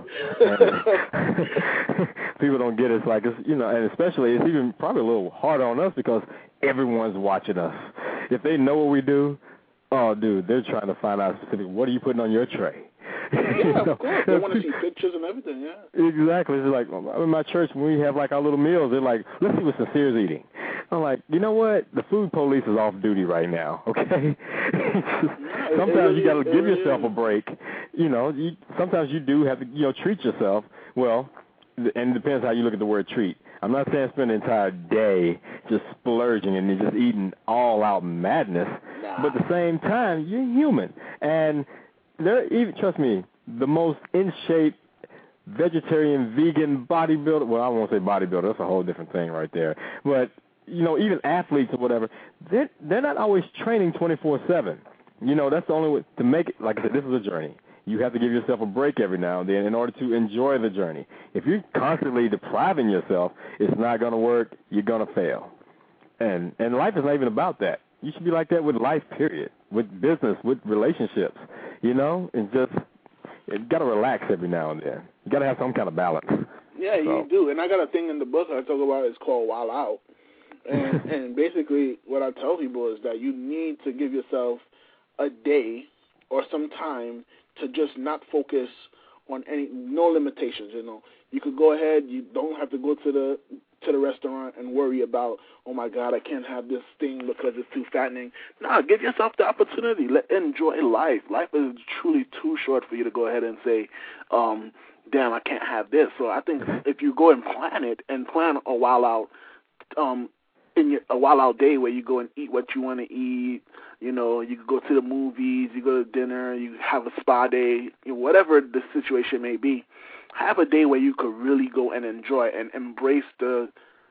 B: people don't get it. It's like, it's, you know, and especially it's even probably a little harder on us because everyone's watching us. If they know what we do, oh, dude, they're trying to find out specific, what are you putting on your tray?
D: Yeah, you know? Of course. They want to see pictures and everything, yeah.
B: Exactly. It's like, in my church, when we have, like, our little meals, they're like, let's see what Sincere's eating. I'm like, you know what? The food police is off duty right now, okay? Sometimes you got to give yourself a break. You know, you, sometimes you do have to, you know, treat yourself. Well, and it depends how you look at the word treat. I'm not saying spend an entire day just splurging and just eating all-out madness.
D: Nah.
B: But at the same time, you're human. And there, even trust me, the most in-shape vegetarian, vegan bodybuilder, well, I won't say bodybuilder, that's a whole different thing right there. But, you know, even athletes or whatever, they're, they're not always training twenty-four seven. You know, that's the only way to make it. Like I said, this is a journey. You have to give yourself a break every now and then in order to enjoy the journey. If you're constantly depriving yourself, it's not going to work. You're going to fail. And and life is not even about that. You should be like that with life, period, with business, with relationships, you know, and just you got to relax every now and then. You got to have some kind of balance.
D: Yeah,
B: so.
D: You do. And I got a thing in the book I talk about. It's called Wild Out. And, and basically what I tell people is that you need to give yourself a day or some time to just not focus on any, no limitations, you know. You could go ahead, you don't have to go to the to the restaurant and worry about, oh, my God, I can't have this thing because it's too fattening. No, give yourself the opportunity. Let, enjoy life. Life is truly too short for you to go ahead and say, um, damn, I can't have this. So I think if you go and plan it and plan a while out, um, in your, a while out day where you go and eat what you want to eat, you know, you can go to the movies, you go to dinner, you have a spa day, you know, whatever the situation may be, have a day where you could really go and enjoy and embrace the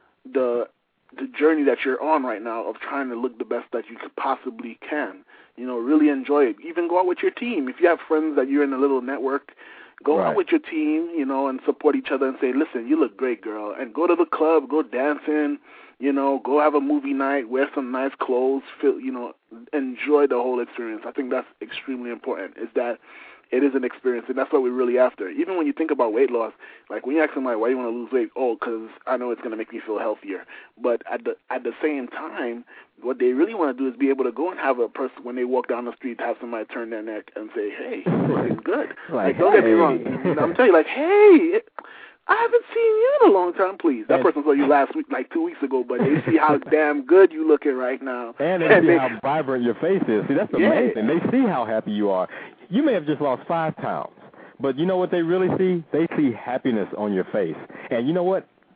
D: the the journey that you're on right now of trying to look the best that you could possibly can. You know, really enjoy it. Even go out with your team. If you have friends that you're in a little network, go right. out with your team, you know, and support each other and say, listen, you look great, girl. And go to the club, go dancing, you know, go have a movie night, wear some nice clothes, feel, you know, enjoy the whole experience. I think that's extremely important, is that it is an experience, and that's what we're really after. Even when you think about weight loss, like when you ask somebody, why do you want to lose weight? Oh, because I know it's going to make me feel healthier. But at the at the same time, what they really want to do is be able to go and have a person, when they walk down the street, have somebody turn their neck and say, hey, you're looking good.
B: Like,
D: like, don't
B: hey.
D: get me wrong. I'm telling you, like, hey, I haven't seen you in a long time, please. That person saw you last week, like two weeks ago, but they see how damn good you looking right now.
B: And they and see they, how vibrant your face is. See, that's amazing. Yeah. They see how happy you are. You may have just lost five pounds, but you know what they really see? They see happiness on your face. And you know what?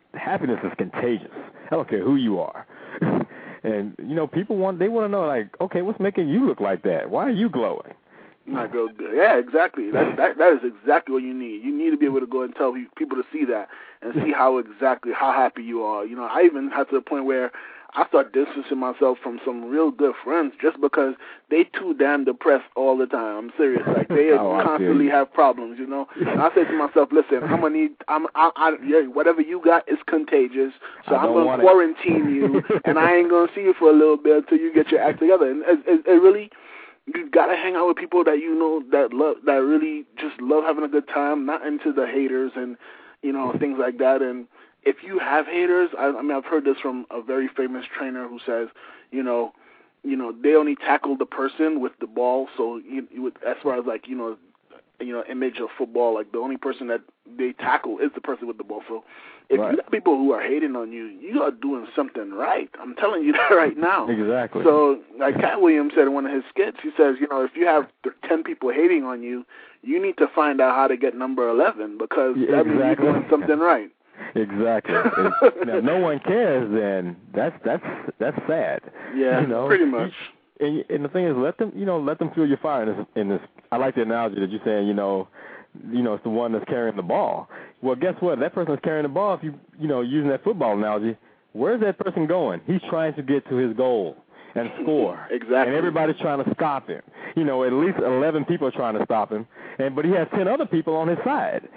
B: happiness is contagious. I don't care who you are. And, you know, people want, they want to know, like, okay, what's making you look like that? Why are you glowing?
D: Not go good. Yeah, exactly. That, that that is exactly what you need. You need to be able to go and tell people to see that and see how exactly how happy you are. You know, I even had to the point where I start distancing myself from some real good friends just because they too damn depressed all the time. I'm serious. Like they oh, constantly have problems. You know. And I say to myself, listen, I'm gonna need. I'm. I, I, yeah, whatever you got is contagious. So I'm gonna quarantine you, and I ain't gonna see you for a little bit until you get your act together. And it, it, it really. You gotta hang out with people that you know that love, that really just love having a good time, not into the haters and, you know, things like that. And if you have haters, I, I mean, I've heard this from a very famous trainer who says, you know, you know, they only tackle the person with the ball. So you, you would, as far as like, you know, you know, image of football, like the only person that they tackle is the person with the ball. So if right. you got people who are hating on you, you are doing something right. I'm telling you that right now.
B: Exactly.
D: So like Cat Williams said in one of his skits, he says, you know, if you have ten people hating on you, you need to find out how to get number eleven because
B: yeah,
D: that means
B: exactly.
D: you're doing something right.
B: Exactly. If, now, no one cares, then that's that's that's sad.
D: Yeah,
B: you know?
D: pretty much.
B: And, and the thing is, let them, you know, let them feel your fire in this, in this. I like the analogy that you're saying, you know, you know, it's the one that's carrying the ball. Well, guess what? That person's carrying the ball. If you, you know, using that football analogy, where's that person going? He's trying to get to his goal and score.
D: Exactly.
B: And everybody's trying to stop him. You know, at least eleven people are trying to stop him, and but he has ten other people on his side.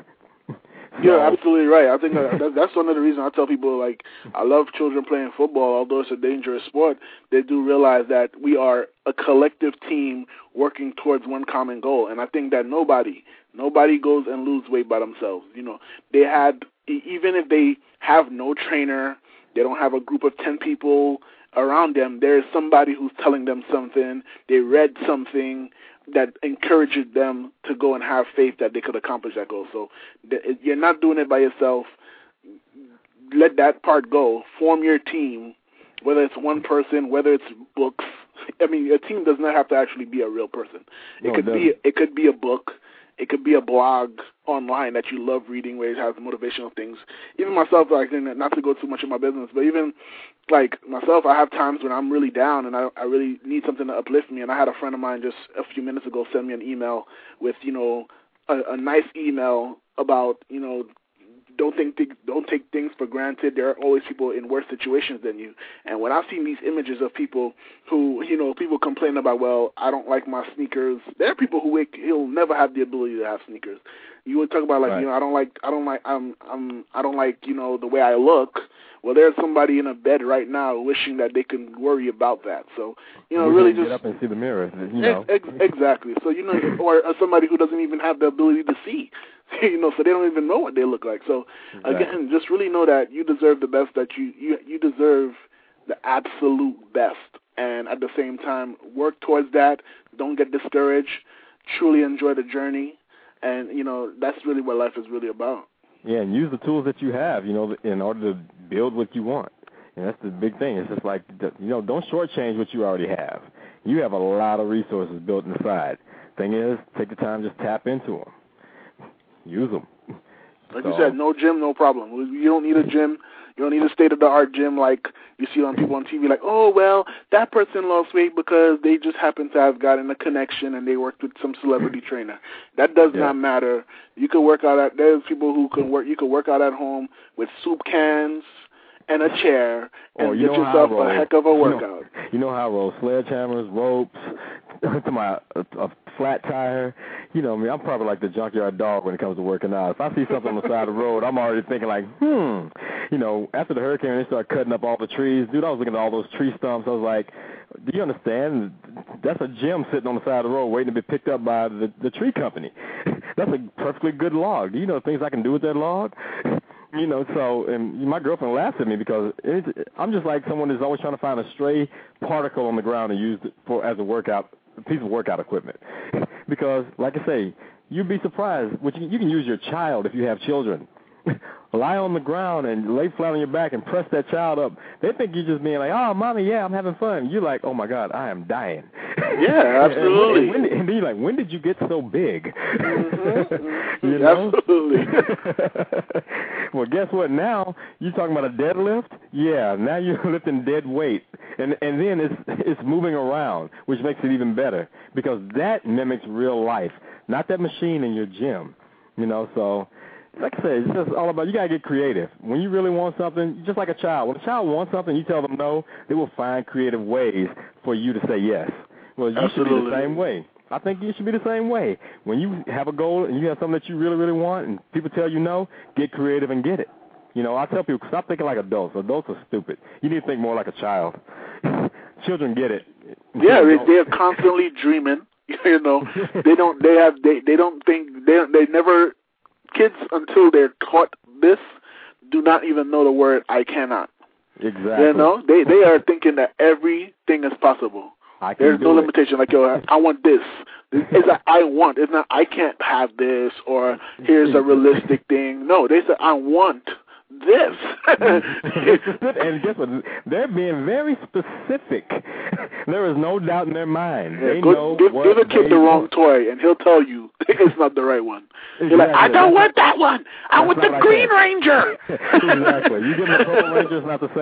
D: You're absolutely right. I think that, that's one of the reasons I tell people, like, I love children playing football, although it's a dangerous sport. They do realize that we are a collective team working towards one common goal. And I think that nobody, nobody goes and lose weight by themselves. You know, they had, even if they have no trainer, they don't have a group of ten people around them, there is somebody who's telling them something, they read something that encourages them to go and have faith that they could accomplish that goal. So you're not doing it by yourself. Let that part go. Form your team, whether it's one person, whether it's books. I mean, a team does not have to actually be a real person. It
B: no,
D: could
B: it
D: be it could be a book. It could be a blog online that you love reading where it has motivational things. Even myself, like, not to go too much in my business, but even like myself, I have times when I'm really down and I, I really need something to uplift me. And I had a friend of mine just a few minutes ago send me an email with, you know, a, a nice email about, you know, don't think th- don't take things for granted. There are always people in worse situations than you. And when I've seen these images of people who, you know, people complain about, well, I don't like my sneakers. There are people who he'll never have the ability to have sneakers. You would talk about like, right. you know, I don't like, I don't like, I'm, I'm, I don't like, you know, the way I look. Well, there's somebody in a bed right now wishing that they can worry about that. So, you know,
B: we
D: really
B: get
D: just
B: up and see the mirror. You know,
D: ex- exactly. So, you know, or, or somebody who doesn't even have the ability to see. You know, so they don't even know what they look like. So, exactly. Again, just really know that you deserve the best. That you, you you deserve the absolute best, and at the same time, work towards that. Don't get discouraged. Truly enjoy the journey, and you know that's really what life is really about.
B: Yeah, and use the tools that you have, you know, in order to build what you want. And that's the big thing. It's just like, you know, don't shortchange what you already have. You have a lot of resources built inside. Thing is, take the time, just tap into them. Use them.
D: Like
B: so.
D: you said, no gym, no problem. You don't need a gym. You don't need a state-of-the-art gym like you see on people on T V like, oh, well, that person lost weight because they just happened to have gotten a connection and they worked with some celebrity trainer. That does yeah. not matter. You can work out at, there's people who can work, you can work out at home with soup cans and a chair and
B: oh, you
D: get yourself a heck of a workout.
B: You know, you know how I roll sledgehammers, ropes, to my a, a flat tire. You know, I mean, I'm probably like the junkyard dog when it comes to working out. If I see something on the side of the road, I'm already thinking like, hmm. You know, after the hurricane, they started cutting up all the trees. Dude, I was looking at all those tree stumps. I was like, do you understand? That's a gym sitting on the side of the road waiting to be picked up by the, the tree company. That's a perfectly good log. Do you know the things I can do with that log? You know, so, and my girlfriend laughs at me because it's, I'm just like someone who's always trying to find a stray particle on the ground and use it for as a workout, a piece of workout equipment. Because, like I say, you'd be surprised. Which you, you can use your child if you have children lie on the ground and lay flat on your back and press that child up, they think you're just being like, oh, mommy, yeah, I'm having fun. You're like, oh, my God, I am dying.
C: Yeah, absolutely.
B: and, when, and, when, and then you're like, when did you get so big?
C: Mm-hmm.
B: You know?
C: Absolutely.
B: Well, guess what? Now you're talking about a deadlift. Yeah, now you're lifting dead weight, and and then it's it's moving around, which makes it even better because that mimics real life, not that machine in your gym. You know, so like I said, it's just all about you gotta get creative. When you really want something, just like a child. When a child wants something, you tell them no, they will find creative ways for you to say yes. Well, you
C: Absolutely.
B: should be the same way. I think you should be the same way. When you have a goal and you have something that you really, really want and people tell you no, get creative and get it. You know, I tell people, stop thinking like adults. Adults are stupid. You need to think more like a child. Children get it.
C: Yeah, they, they're constantly dreaming. You know, they don't. They have. They. They don't think. They. They never. Kids until they're taught this do not even know the word I cannot.
B: Exactly.
C: You know, they. They are thinking that everything is possible.
B: I can
C: There's
B: do
C: no
B: it.
C: limitation. Like, yo, I want this. It's like I want. It's not I can't have this or here's a realistic thing. No, they said I want this.
B: And guess what? They're being very specific. There is no doubt in their mind.
C: Yeah,
B: they
C: go,
B: know
C: give,
B: what
C: give a kid
B: they
C: the wrong
B: want.
C: toy, and he'll tell you it's not the right one.
B: Exactly.
C: You're like, I don't
B: That's
C: want that one. I want the
B: like
C: Green
B: that.
C: Ranger.
B: Exactly. You give them the Purple Ranger, it's not the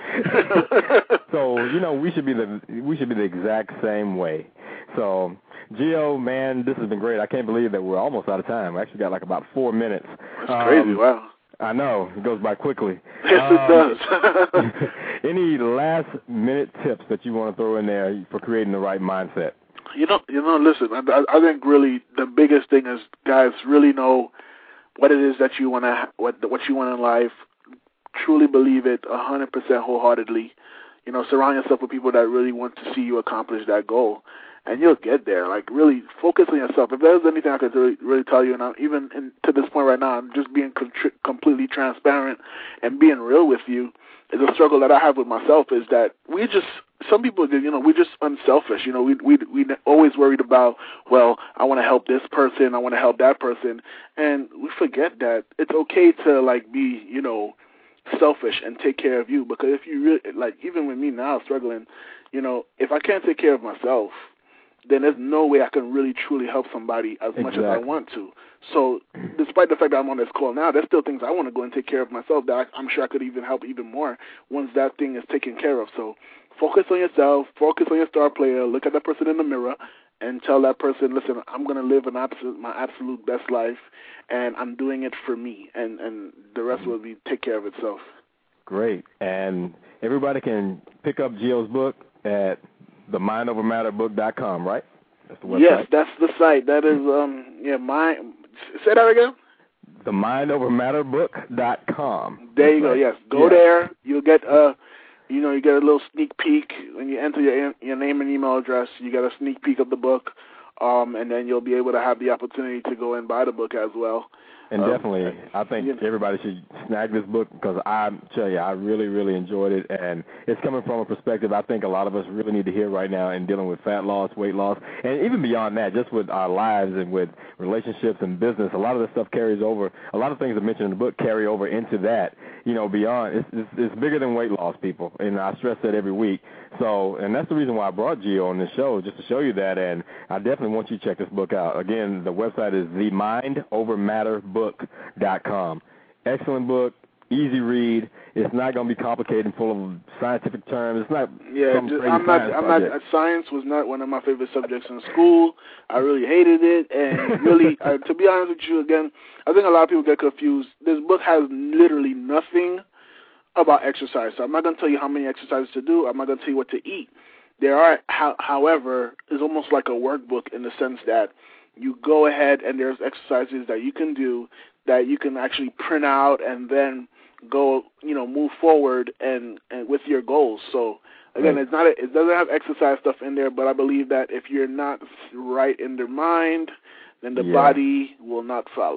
B: same. So you know, we should be the we should be the exact same way. So, Gio, man, this has been great. I can't believe that we're almost out of time. We actually got like about four minutes.
C: That's
B: um,
C: crazy. Wow.
B: I know. It goes by quickly.
C: Yes,
B: um,
C: it does.
B: Any last-minute tips that you want to throw in there for creating the right mindset?
C: You know, you know. Listen, I, I think really the biggest thing is guys really know what it is that you want to, what what you want in life. Truly believe it, a hundred percent wholeheartedly. You know, surround yourself with people that really want to see you accomplish that goal, and you'll get there. Like, really focus on yourself. If there's anything I could really, really tell you, and I'm, even in, to this point right now, I'm just being contri- completely transparent and being real with you. Is a struggle that I have with myself is that we just, some people, you know, we're just unselfish. You know, we we we always worried about, well, I want to help this person, I want to help that person, and we forget that it's okay to like be, you know, selfish and take care of you, because if you really, like, even with me now struggling, you know, if I can't take care of myself, then there's no way I can really truly help somebody as
B: Exactly.
C: much as I want to. So despite the fact that I'm on this call now, there's still things I want to go and take care of myself that I, I'm sure I could even help even more once that thing is taken care of. So focus on yourself, focus on your star player, look at that person in the mirror, and tell that person, listen, I'm going to live an absolute, my absolute best life, and I'm doing it for me, and, and the rest will be take care of itself.
B: Great. And everybody can pick up Gio's book at the mind over matter book dot com, right? That's the website.
C: Yes, that's the site. That is, um, yeah, my, say that again?
B: the mind over matter book dot com.
C: There you go, yes. Go
B: yeah.
C: there. You'll get a, you know, you get a little sneak peek. When you enter your your name and email address, you get a sneak peek of the book, um, and then you'll be able to have the opportunity to go and buy the book as well.
B: And
C: um,
B: definitely, I think
C: you know.
B: everybody should snag this book because I tell you, I really, really enjoyed it. And it's coming from a perspective I think a lot of us really need to hear right now in dealing with fat loss, weight loss, and even beyond that, just with our lives and with relationships and business. A lot of this stuff carries over. A lot of things that mentioned in the book carry over into that, you know, beyond. It's, it's, it's bigger than weight loss, people, and I stress that every week. So, and that's the reason why I brought Gio on this show, just to show you that, and I definitely want you to check this book out. Again, the website is the mind over matter book dot com. Excellent book, easy read. It's not going to be complicated and full of scientific terms. It's not
C: yeah.
B: some
C: Just,
B: crazy
C: I'm not.
B: science
C: I'm
B: project.
C: not. Science was not one of my favorite subjects in school. I really hated it, and really, uh, to be honest with you, again, I think a lot of people get confused. This book has literally nothing about exercise. So I'm not going to tell you how many exercises to do. I'm not going to tell you what to eat. There are, ho- however, it's almost like a workbook in the sense that you go ahead and there's exercises that you can do that you can actually print out and then go, you know, move forward and, and with your goals. So again,
B: Right.
C: it's not a, it doesn't have exercise stuff in there, but I believe that if you're not right in the mind, then the
B: Yeah.
C: body will not follow.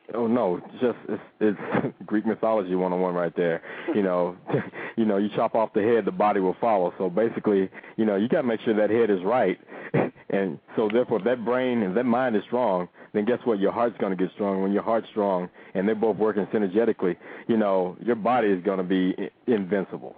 B: Oh no, just it's, it's Greek mythology one oh one right there. You know, you know, you chop off the head, the body will follow. So basically, you know, you got to make sure that head is right, and so therefore, if that brain and that mind is strong, then guess what? Your heart's going to get strong. When your heart's strong and they're both working synergetically, you know, your body is going to be invincible.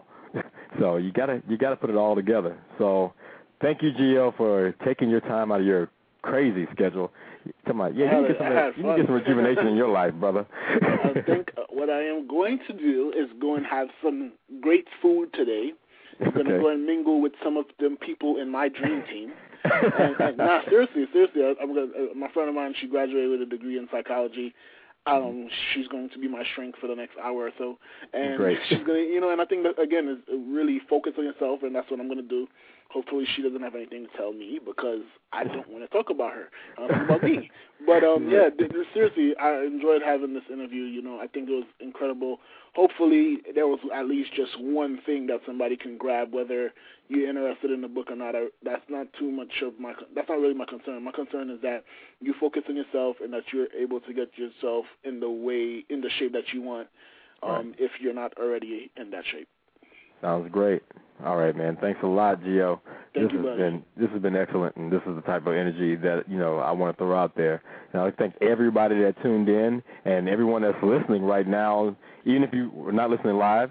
B: So you gotta you gotta put it all together. So thank you, Gio, for taking your time out of your crazy schedule. Come on, yeah, you can get some, you can get some rejuvenation in your life, brother.
C: I think what I am going to do is go and have some great food today. I'm going to
B: okay.
C: go and mingle with some of them people in my dream team. and, and, nah, seriously, seriously, I, I'm gonna, uh, my friend of mine, she graduated with a degree in psychology. Um, she's going to be my shrink for the next hour or so, and
B: Great.
C: she's going to, you know, and I think that again is really focus on yourself, and that's what I'm going to do. Hopefully, she doesn't have anything to tell me because I don't want to talk about her. I want to talk about me. But um, yeah, th- th- seriously, I enjoyed having this interview. You know, I think it was incredible. Hopefully, there was at least just one thing that somebody can grab, whether you're interested in the book or not. I, that's not too much of my. That's not really my concern. My concern is that you focus on yourself and that you're able to get yourself in the way, in the shape that you want, um,
B: right.
C: if you're not already in that shape.
B: Sounds great. All right, man. Thanks a lot, Gio.
C: Thank
B: this
C: you,
B: has
C: buddy.
B: been this has been excellent, and this is the type of energy that you know I want to throw out there. And I thank everybody that tuned in and everyone that's listening right now, even if you are not listening live,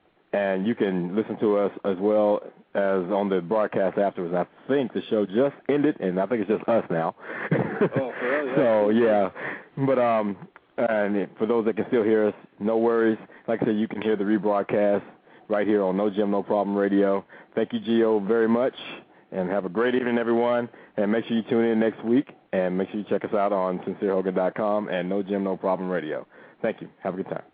B: and you can listen to us as well as on the broadcast afterwards. I think the show just ended, and I think it's just us now.
C: Oh, for real? Yeah.
B: So yeah, but um, and for those that can still hear us, no worries. Like I said, you can hear the rebroadcast right here on No Gym, No Problem Radio. Thank you, Gio, very much, and have a great evening, everyone. And make sure you tune in next week, and make sure you check us out on sincere hogan dot com and No Gym, No Problem Radio. Thank you. Have a good time.